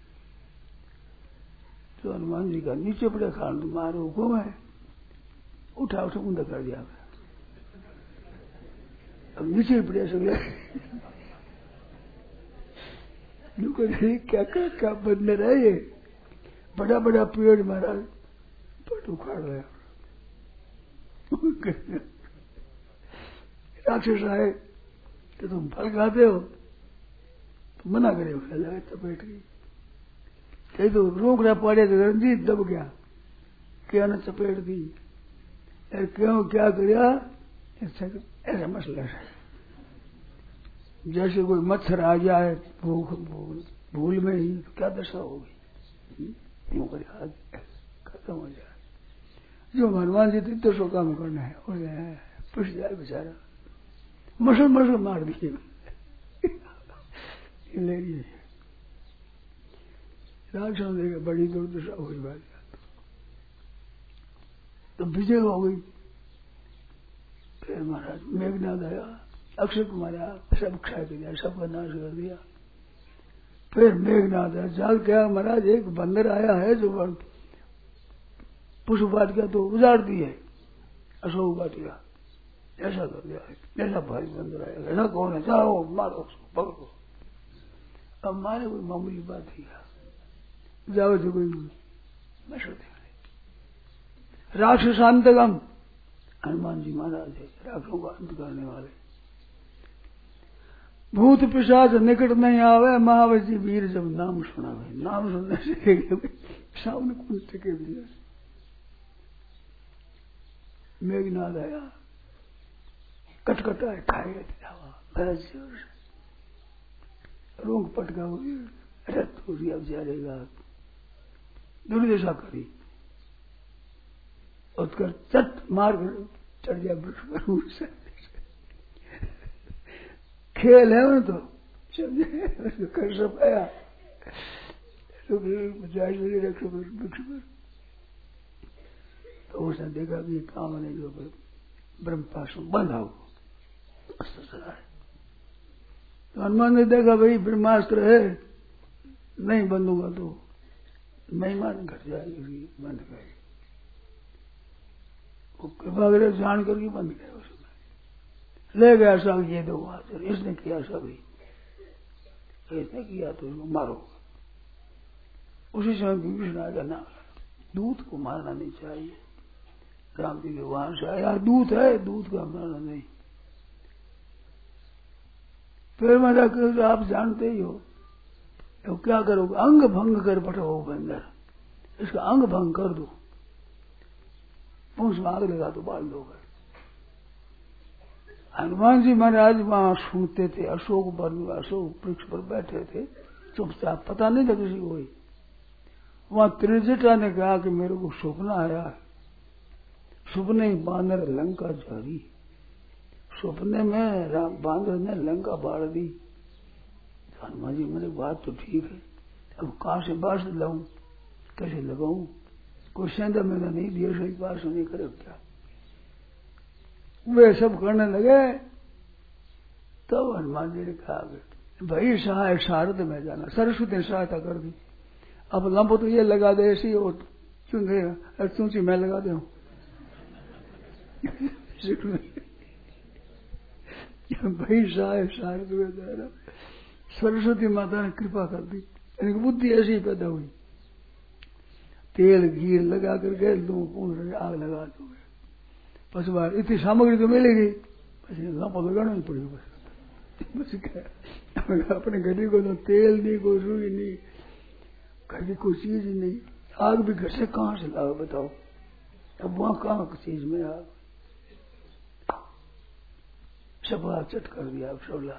तो हनुमान जी का नीचे पड़े खाना तुम्हारे हुक्म है, उठा उठा ऊंधा कर दिया। अब नीचे ही पड़े सगले क्या बंदर है ये, बड़ा बड़ा पेड़ महाराज पट उखाड़ रहे। राक्षस आए कि तुम फल खाते हो, तो मना करे, खा जाए चपेट गई। कहीं तो रोकना पड़े तो रंजीत दब गया, क्या न चपेट दी, क्यों क्या करिया, ऐसा मसला है। जैसे कोई मच्छर आ जाए भूल में ही, तो क्या दशा होगी, यूं कर खत्म हो जाए। जो हनुमान जी तो सो काम करना है, और पिस जाए बेचारा, मसल मसल मार दिए ले लिए। राक्षस देखा बड़ी दुर्दशा हुई बात, तो विजय हो गई। फिर महाराज मेघनाद आया, अक्षय कुमार आया, सब क्षय कर दिया, सबका नाश कर दिया। फिर मेघनाद आया, जाल क्या महाराज, एक बंदर आया है जो पुष्प वाटिका तो उजाड़ दी है, अशोक वाटिका, ऐसा कर दिया, ऐसा भारी बंदर आया, ऐसा कौन है, जाओ मारो उसको, पकड़ो। अब मारे कोई मामूली बात ही है, जाओ जो कोई मशहूर राक्षसांतकम, हनुमान जी महाराज है, राक्षसों का अंत करने वाले। भूत पिशाच निकट नहीं आवे, महावीर जी वीर जब नाम सुनावे, नाम सुनने से सामने कौन टिके भी। मेघनाद आया, कटकटा खाए गरज जोर से, रोंग पटका हुई, रथ हो रही, अब जाएगा दुर्दशा करी, उत्कर चट मार कर चढ़ गया वृक्ष पर। खेल है वो तो कर सब आया वृक्ष पर। तो उसने देखा कि काम नहीं जो ब्रह्मपाश बंधा हो, अस्त्र चला है। तो हनुमान ने देखा भाई ब्रह्मास्त्र है, नहीं बंधूंगा तो महिमान घट जाएगी, बंद गए। वो कृपा करे जान करके बंद गए, उसमें ले गया सब, ये दो हाथ इसने किया, सभी इसने किया तो इसको मारो। उसी समय विभीषण आया, ना दूत को मारना नहीं चाहिए, राम जी के वहां से आया, दूत है, दूत का मारना नहीं। फिर मेरा कर, आप जानते ही हो, तो क्या करोगे, अंग भंग कर बैठो बंदर, इसका अंग भंग कर दो, पूंछ में आग लगा तो बाल दोगे। हनुमान जी महाराज वहां सुनते थे, अशोक वृक्ष पर बैठे थे चुपचाप, पता नहीं था किसी को। वहां त्रिजटा ने कहा कि मेरे को सपना आया, सपने ही बानर लंका जारी, सपने में बानर ने लंका बाढ़ दी। हनुमान जी मेरी बात तो ठीक है, अब कहां से बाढ़ लाऊं, कैसे लगाऊं, कोई सेंधा मेरा नहीं दिया, सही बात नहीं करे क्या। वे सब करने लगे, तब हनुमान जी ने कहा भाई सहाय शारद में जाना, सरस्वती ने सहायता कर दी। अब लंबो तो ये लगा दे ऐसी, और चूंची मैं लगा दे भाई सहाय शारद में जाना, सरस्वती माता ने कृपा कर दी, इनकी बुद्धि ऐसी पैदा हुई। तेल घी लगा करके लूं आग लगा दोगे, बस बार इतनी सामग्री तो मिलेगी, बस लापा लगाना ही पड़ेगा। बस क्या अपने घर को तो तेल नहीं, कोई रुई नहीं, घर की कोई चीज ही नहीं, आग भी घर से कहां से लाओ बताओ, अब वहां कहां चीज में आग, सब आग चट कर दिया। अब सोला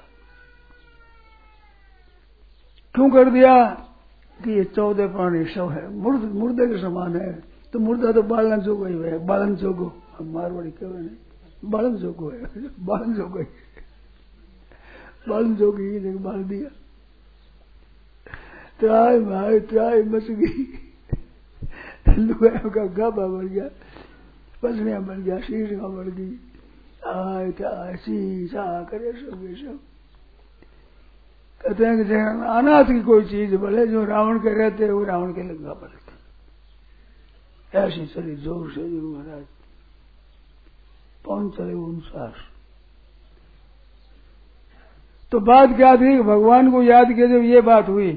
क्यों कर दिया कि ये 14 प्राणी शव है, मुर्दे के समान है, तो मुर्दा तो बालन जोगो ही है, बालन जोगो, मारवाड़ी क्यों नहीं, बालन जोगो है, बालन जोगो ही, बालन जोगी ही बाल दिया। त्राई भाई त्राई मच गई, लुगाया का गाबा बढ़ गया, पसलियां बढ़ गया, शीशियां बढ़ गई, आय त्राई शीशा करे सब ये सब। कहते हैं कि अनाथ की कोई चीज बोले जो रावण के रहते हैं वो रावण के लंगा पड़ते, ऐसी चली जोर से गुरु महाराज पहुंच चले 49। तो बात क्या थी, भगवान को याद किया जब ये बात हुई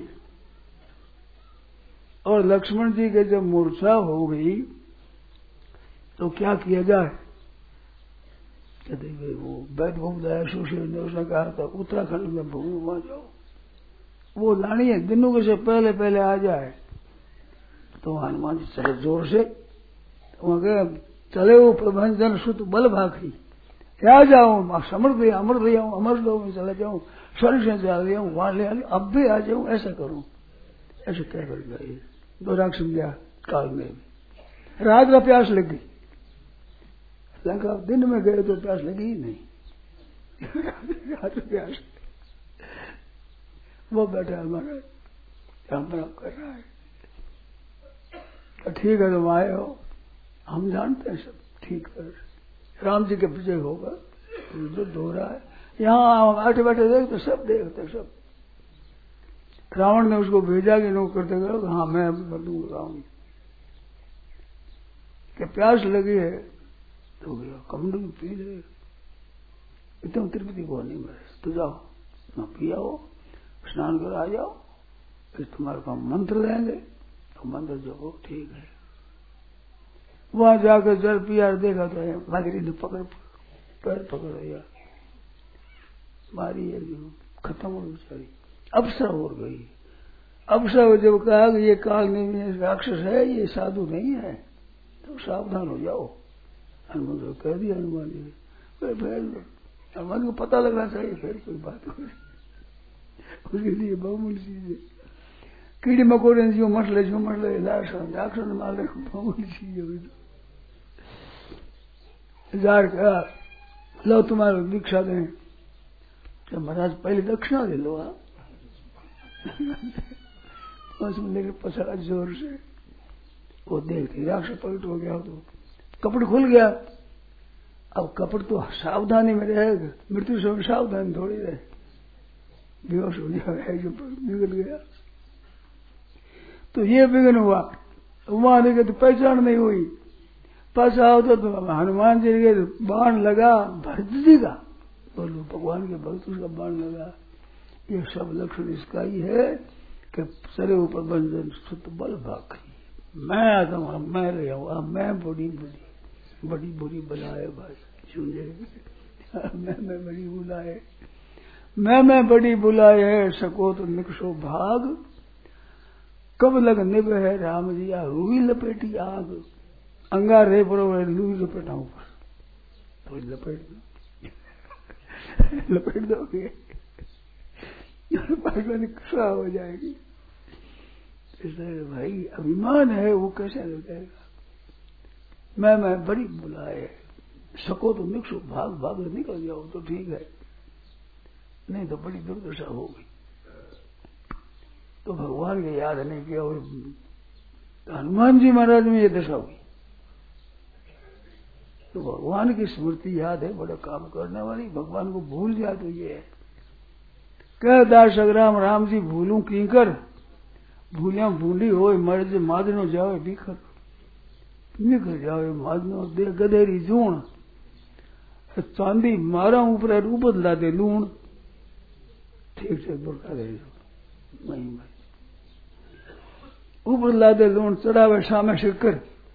और लक्ष्मण जी के जब मूर्छा हो गई तो क्या किया जाए। कहते वो वैद भूमदाय सुशील ने उसने कहा था उत्तराखंड में भूमि वहां जाओ, वो लानी है दिनों के से पहले पहले आ जाए। तो हनुमान जी चले जोर से, वहां गए, चले वो प्रभंजन सुत बल भाखी, क्या जाऊं समर्थ अमर ले आऊं, अमर लोग में चला जाऊं, स्वर्ग से जा रही हूं वहां ले आ, अब भी आ जाऊं, ऐसा करूं, ऐसे कह कर गए। 2 राक्षस गया काल में, रात का प्यास लग गई, लंका दिन में गए तो प्यास लगी ही नहीं, रात का प्यास। वो बैठा हमारा राम राम कर रहा है, ठीक है तुम आए हो, हम जानते हैं सब ठीक कर, राम जी के विजय होगा, युद्ध हो रहा है, यहाँ बैठे बैठे देख तो सब देखते सब। रावण ने उसको भेजा कि नो करते गए, हाँ मैं कर दूंगा रावण के प्यास लगी है तो गया कमंडू पी ले, इतना तिरुपति को नहीं मरे, तो जाओ ना पिया हो, स्नान कर आ जाओ, फिर तुम्हारे पास मंत्र देंगे, तो मंत्र जो हो ठीक है। वहां जाकर जल पिया देखा तो है मगरी ने पकड़ पैर पकड़ दिया, मारी है खत्म हो बेचारी, अप्सरा हो गई। अप्सरा जब कहा कि ये काल में राक्षस है, ये साधु नहीं है, तो सावधान हो जाओ। हनुमान को कह दिया, हनुमान जी फिर हनुमान को पता लगना चाहिए, फिर कोई बात हो उसके लिए बहुमूल्य चीज है, कीड़े मकोड़े जो मसले राक्षस मार बहुमूल्य चीज है। जार का लो तुम्हारे दीक्षा दें, तो महाराज पहले दक्षिणा ले लो आप, उसमें लेकर पसरा जोर से, वो देखते राक्षस पलट हो गया, तो कपड़ खुल गया। अब कपड़ तो सावधानी में रहेगा, मृत्यु से सावधानी थोड़ी रहे, बेहोश हो गया जो निकल गया। तो ये विघ्न हुआ, वहां देखे तो पहचान नहीं हुई, पास आओ तो हनुमान जी के बाण लगा भरत जी का, बोलो भगवान के भक्त उसका बाण लगा। ये सब लक्षण इसका ही है कि सरे ऊपर बंधन सुत बल भाखी, मैं आता हूं, मैं ले आऊं, मैं बड़ी बड़ी बड़ी बुरी बलाए भाई सुने, मैं बड़ी बुलाए, मैं बड़ी बुलाए है, सको तो निकसो भाग, कब लग निभ है राम जी हुई लपेटी आग, अंगार रे बरोबर लुई लपेटा ऊपर, तो लपेट दोगे निकसा हो जाएगी। इसलिए भाई अभिमान है वो कैसे लगेगा, मैं बड़ी बुलाए, सको तो निकसो भाग भाग निकल जाओ तो ठीक है, नहीं तो बड़ी दुर्दशा होगी। तो भगवान के याद नहीं किया, और हनुमान जी महाराज में ये दशा हुई। तो भगवान की स्मृति याद है, बड़ा काम करने वाली, भगवान को भूल जाए तो ये है। कह दास संग्राम राम जी भूलू की कर, भूलिया भूली हो मर्ज मादनो जाओ बिखर, निकल जाओ मादनो दे गधेरी जूण, चांदी मारा ऊपर रूपत ला दे लूण, ठीक से बुरका दे वही ऊपर ला दे लूण, चढ़ावे शामे शक्कर,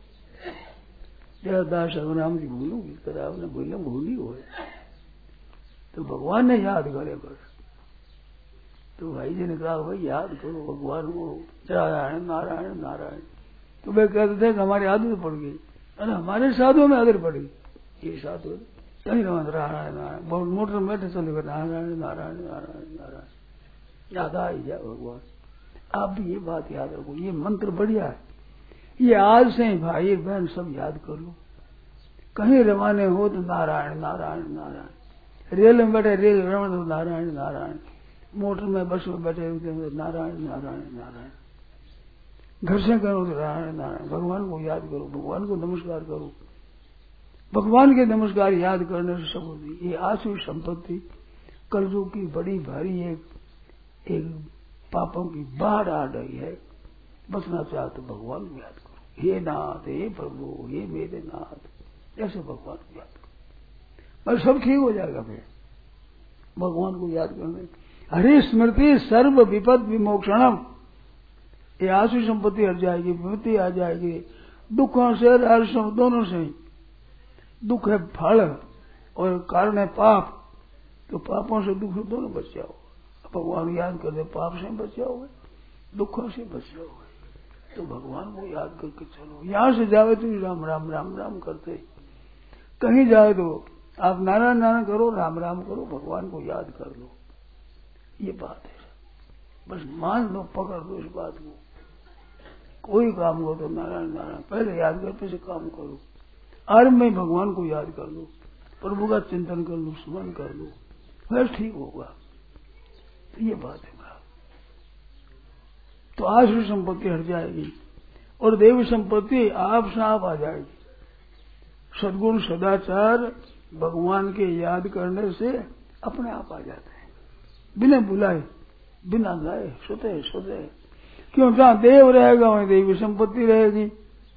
दास राम जी भूलू की कर, आपने भूलिया भूली हो, तो भगवान ने याद करे बस। तो भाई जी ने कहा भाई याद करो भगवान को, नारायण नारायण नारायण। तो वे कहते थे कि हमारी आदत पड़ गई, अरे हमारे साधुओं में आदत पड़ गई, ये साधु कहीं नारायण नारायण, बहुत मोटर में बैठे चले गए नारायण नारायण नारायण नारायण, याद आ ही जाए भगवान। आप भी ये बात याद रखो, ये मंत्र बढ़िया है, ये आज से ही भाई बहन सब याद कर लो। कहीं रवाने हो तो नारायण नारायण नारायण, रेल में बैठे रेल रमण तो नारायण नारायण, मोटर में बस में बैठे हुए नारायण नारायण नारायण, घर से करो तो नारायण नारायण, भगवान को याद करो, भगवान को नमस्कार करो। भगवान के नमस्कार याद करने से सब होती। ये आसुरी संपत्ति कलयुग की बड़ी भारी एक पापों की बाढ़ आ रही है। बचना चाहो तो भगवान को याद करो, हे नाथ, हे प्रभु, हे मेरे नाथ, ऐसे भगवान को याद करो और सब ठीक हो जाएगा। फिर भगवान को याद करने हरि स्मृति सर्व विपद विमोक्षणम, ये आसुरी संपत्ति हट जाएगी, विपत्ति आ जाएगी। दुखों से राजस्व दोनों से, दुख है फल और कारण है पाप, तो पापों से दुख दोनों बच जाओ। भगवान याद कर दे, पाप से बच जाओगे, दुखों से बच जाओगे। तो भगवान को याद करके चलो। यहां से जावे तो राम राम राम राम करते, कहीं जाए तो आप नारायण नारायण करो, राम राम करो, भगवान को याद कर लो। ये बात है, बस मान लो, पकड़ लो इस बात को। कोई काम हो तो नारायण नारायण पहले याद कर, फिर काम करो। आरंभ में भगवान को याद कर लो, प्रभु का चिंतन कर लो, स्मरण कर लो, फिर ठीक होगा। तो ये बात है मेरा। तो आसुरी संपत्ति हट जाएगी और देवी संपत्ति आप से आप आ जाएगी। सद्गुण सदाचार भगवान के याद करने से अपने आप आ जाते हैं, बिना बुलाए, बिना लाए, सोते सोते। क्यों? जहां देव रहेगा वहीं देवी संपत्ति रहेगी।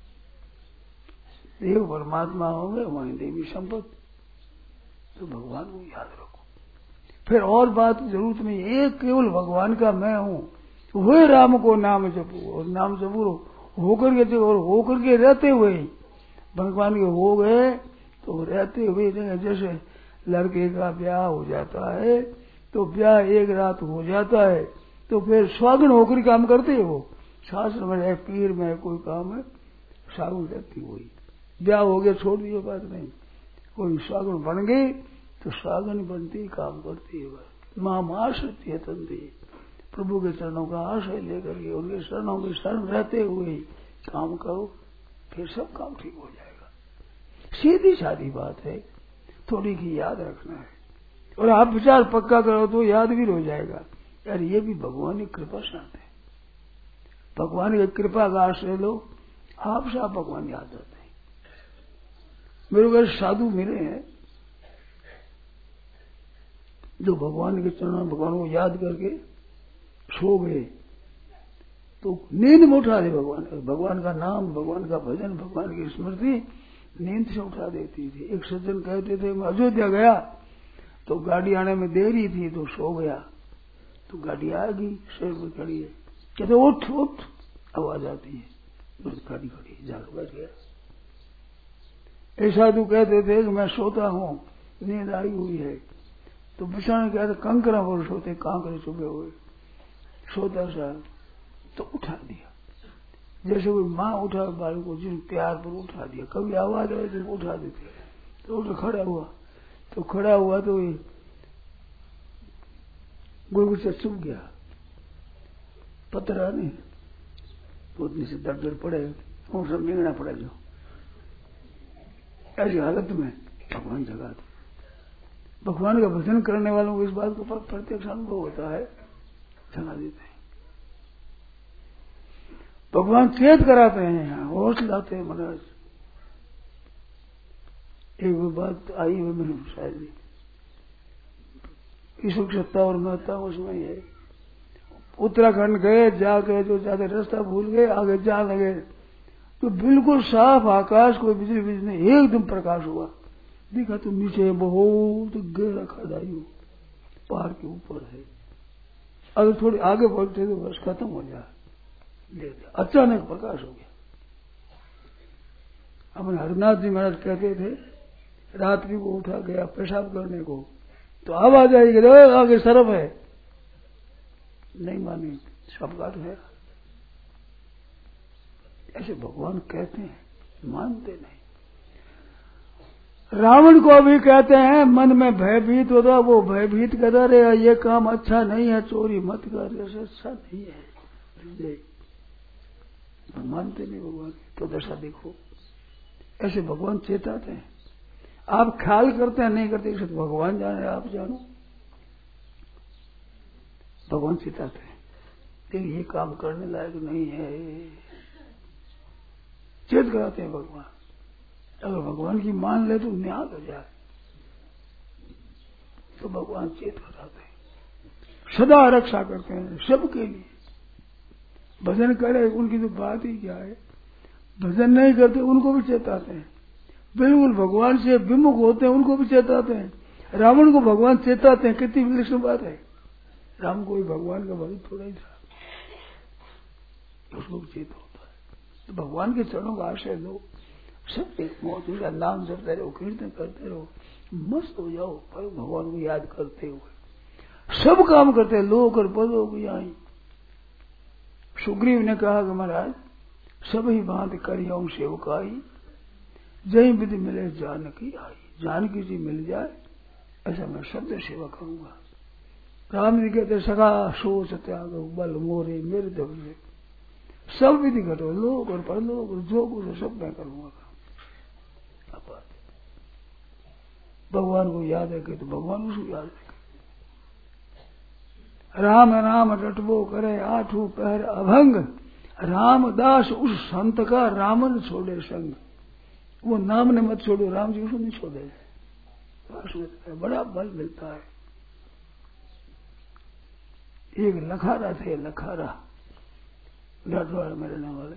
देव परमात्मा होंगे वहीं देवी संपत्ति। तो भगवान को याद रखो, फिर और बात जरूरत नहीं। एक केवल भगवान का मैं हूं, वही राम को नाम जपो, और नाम जपो होकर के जब, और होकर के रहते हुए भगवान के हो गए तो रहते हुए। जैसे लड़के का ब्याह हो जाता है तो ब्याह एक रात हो जाता है, तो फिर स्वागन होकर काम करते हैं। वो शास्त्र में है, पीर में है, कोई काम है, सागुन रहती वही। ब्याह हो गया छोड़ दिए, बात नहीं। कोई स्वागन बन गई तो स्वागन बनती, काम करती है। माम आश्रित यतन्ते, प्रभु के चरणों का आश्रय लेकर के उनके शरणों के शरण रहते हुए काम करो, फिर सब काम ठीक हो जाएगा। सीधी सादी बात है, थोड़ी की याद रखना है। और आप विचार पक्का करो तो याद भी हो जाएगा। यार ये भी भगवान की कृपा साथ है। भगवान की कृपा का आश्रय लो, आप से आप भगवान याद आते हैं। मेरे घर साधु मिले हैं जो भगवान के चरणों, भगवान को याद करके सो गए तो नींद में उठा दे भगवान का नाम, भगवान का भजन, भगवान की स्मृति नींद से उठा देती थी। एक सज्जन कहते थे मैं अयोध्या गया तो गाड़ी आने में देरी थी तो सो गया, तो गाड़ी आ गई, शहर में खड़ी है, कहते उठ उठ, आवाज आती है, गाड़ी खड़ी, जाकर बैठ गया। ऐसा तो कहते थे कि मैं सोता हूं, नींद आई हुई है, तो बिछाने कहते कंकरा पर सोते, कांकरे चुभे हुए, सोता सा तो उठा दिया, जैसे कोई माँ उठा बाल को, जिन प्यार पर उठा दिया। कभी आवाज आए तो उठा देते, तो उठ खड़ा हुआ तो गुरु से चुप गया, पतरा नहीं, पोतनी से दर दर पड़े और सब निगना पड़ा। जो ऐसी हालत में भगवान जगा दे। भगवान का भजन करने वालों को इस बात को प्रत्यक्ष अनुभव होता है, जगा देते हैं। भगवान चेत कराते हैं, होश लाते हैं। महाराज एक बात आई है मैंने शायद ईश्वर की सत्ता और महत्ता उसमें है। उत्तराखंड गए, जाके जो ज्यादा रास्ता भूल गए, आगे जा लगे तो बिल्कुल साफ आकाश, कोई बिजली बिजली नहीं, एकदम प्रकाश हुआ। देखा तो नीचे बहुत गहरा खदाई पहाड़ के ऊपर है। अगर थोड़ी आगे बढ़ते तो बस खत्म हो जाए। अचानक प्रकाश हो गया। अपने हरनाथ जी महाराज कहते थे रात्रि को उठा गया पेशाब करने को, तो आवाज आई कि आगे सरफ है, नहीं मानी, सब काट गया। ऐसे भगवान कहते हैं, मानते नहीं। रावण को भी कहते हैं मन में भयभीत होता, वो भयभीत कहता रे ये काम अच्छा नहीं है, चोरी मत कर, ऐसे अच्छा नहीं है। मानते नहीं भगवान, तो दशा देखो। ऐसे भगवान चेताते हैं। आप ख्याल करते हैं नहीं करते, इसे तो भगवान जाने, आप जानो। भगवान चिताते हैं, लेकिन ये काम करने लायक नहीं है, चेत कराते हैं भगवान। अगर भगवान की मान ले तो न्याय हो जाए, तो भगवान चेत कराते हैं, सदा रक्षा करते हैं सबके लिए। भजन करे उनकी तो बात ही क्या है, भजन नहीं करते उनको भी चेताते हैं, बिल्कुल भगवान से विमुख होते हैं उनको भी चेताते हैं। रावण को भगवान चेताते हैं, कितनी विलक्षण बात है। राम कोई भगवान का भक्त थोड़ा ही था, उसको भी चेत होता है। तो भगवान के चरणों का आश्रय लो, सब एक मौत उसका नाम जपते रहो, कीर्तन करते रहो, मस्त हो जाओ। पर भगवान को याद करते हुए सब काम करते, लोक और पदों की आई। सुग्रीव ने कहा कि महाराज सभी बात करियो सेवकाई, जय विधि मिले जानकी आई। जानकी जी मिल जाए ऐसा मैं शब्द सेवा करूंगा। राम जी कहते सखा सोच त्याग बल मोरे मेरे दबे, सब विधि घटो, लोक और परलोक और जो कुछ सब मैं करूंगा। भगवान को याद है कि तो भगवान उसको याद है। राम राम रटबो करे आठों पहर अभंग, रामदास उस संत का रामन छोड़े संग। वो नाम ने मत छोड़ो, राम जी उसको नहीं छोड़े, बड़ा बल मिलता है। एक लखारा थे, लखारा लाडवाड़ में रहने वाले,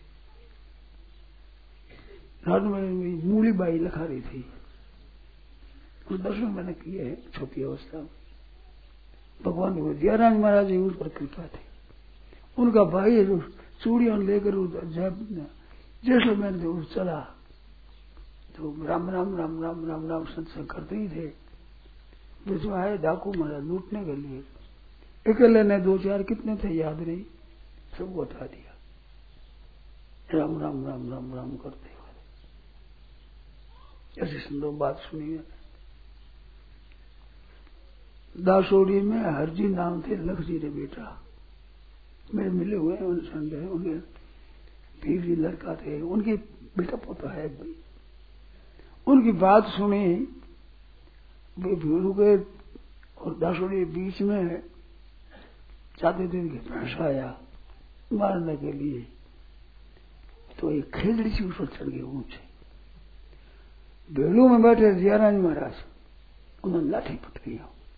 लाडवाड़ में मूली बाई लखारी थी। कुछ दर्शन मैंने किए हैं छोटी अवस्था में। भगवान को जयराज महाराज जी उस पर कृपा थी। उनका भाई है जो चूड़ियों लेकर जैसलमेर से चला, तो राम राम राम राम राम राम सत्संग करते ही थे। जो आए डाकू महाराज लूटने के लिए, अकेले ने 2-4 कितने थे याद नहीं, सब बता दिया। राम राम राम राम राम करते हुए ऐसी सुंदर बात सुनी है। दासोड़ी में हरजी नाम थे, लखजी रे बेटा मेरे मिले हुए हैं, उन संदेह उनके भीर जी लड़का थे, उनकी बेटा पोता है भाई। उनकी बात सुनी, वे भीरू गए और दासोड़ी बीच में चाहते थे कि भैंसा आया मारने के लिए, तो एक खेजड़ी सी उस पर चढ़ गई ऊंचे। भेड़ू में बैठे जयराज महाराज, उन्होंने लाठी पटकी।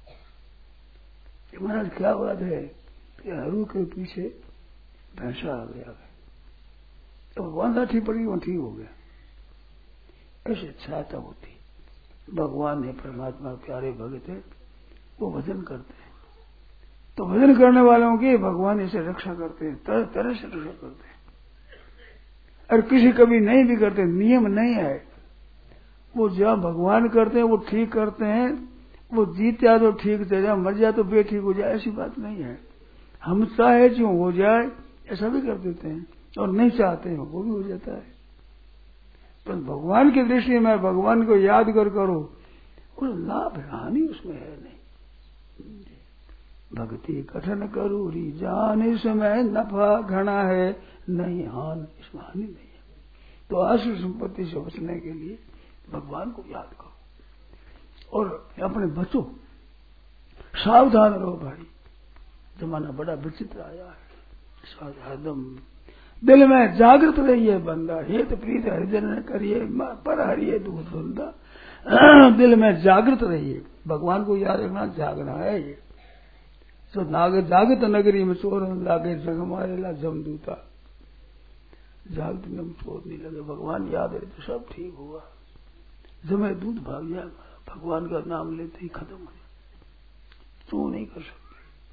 महाराज क्या बात है कि हरू के पीछे भैंसा आ गया है, तो भगवान लाठी पड़ी वो ठीक हो गया। ऐसे सहायता होती। भगवान है परमात्मा प्यारे भगत है, वो भजन करते हैं, तो भजन करने वालों की भगवान ऐसे रक्षा करते हैं, तरह तरह से रक्षा करते हैं। और किसी कभी नहीं भी करते, नियम नहीं है। वो जहाँ भगवान करते हैं वो ठीक करते हैं, वो जीत जाए तो ठीक दे जाए, मर जाए तो बेठीक हो जाए, ऐसी बात नहीं है। हम चाहे जो हो जाए ऐसा भी कर देते हैं, और नहीं चाहते हैं वो भी हो जाता है। पर भगवान की दृष्टि में भगवान को याद कर करो, कोई लाभ हानि उसमें है नहीं। भक्ति कठिन करो री जान, इसमें नफा घना है नहीं हान, इसमें हानि नहीं है। तो आसु संपत्ति से बचने के लिए भगवान को याद करो और अपने बचो, सावधान रहो भाई। जमाना बड़ा विचित्र आया है, हरदम दिल में जागृत रहिए बंदा, हेत प्रीत हरिजन करिए पर हरिये दुख धुंधा। दिल में जागृत रहिए, भगवान को याद रखना, जागना है ये। तो जागृत नगरी में चोर लागे, जग मारेला जमदूता। जागृत में चोर नहीं लगे, भगवान याद है तो सब ठीक हुआ। जमे दूध भाग जाए, भगवान का नाम लेते ही खत्म हो जाए, तू नहीं कर सकते।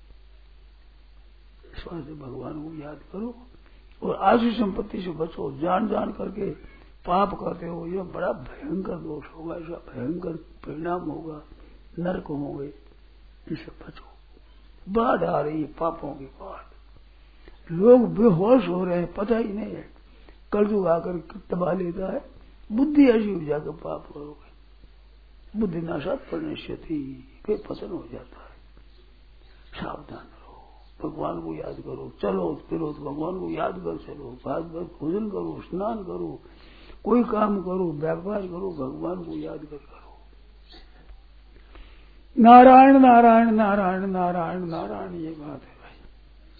इस बात से भगवान को याद करो और आसु संपत्ति से बचो। जान जान करके पाप करते हो, यह बड़ा भयंकर दोष होगा, ऐसा भयंकर परिणाम होगा, नरक होंगे। इसे बचो। बाढ़ आ रही है पापों की बाढ़, लोग बेहोश हो रहे हैं, पता ही नहीं है। कलयुग आकर तबाह लेता है, बुद्धि ऐसी हो जाकर पाप करोगे, बुद्धि नाशात पड़ने से थी कि पतन हो जाता है। सावधान रहो, भगवान को याद करो, चलो फिरो तो भगवान को याद कर चलो, भात भोजन करो, स्नान करो, कोई काम करो, व्यापार करो, भगवान को याद कर करो। नारायण नारायण नारायण नारायण नारायण, ये बात है।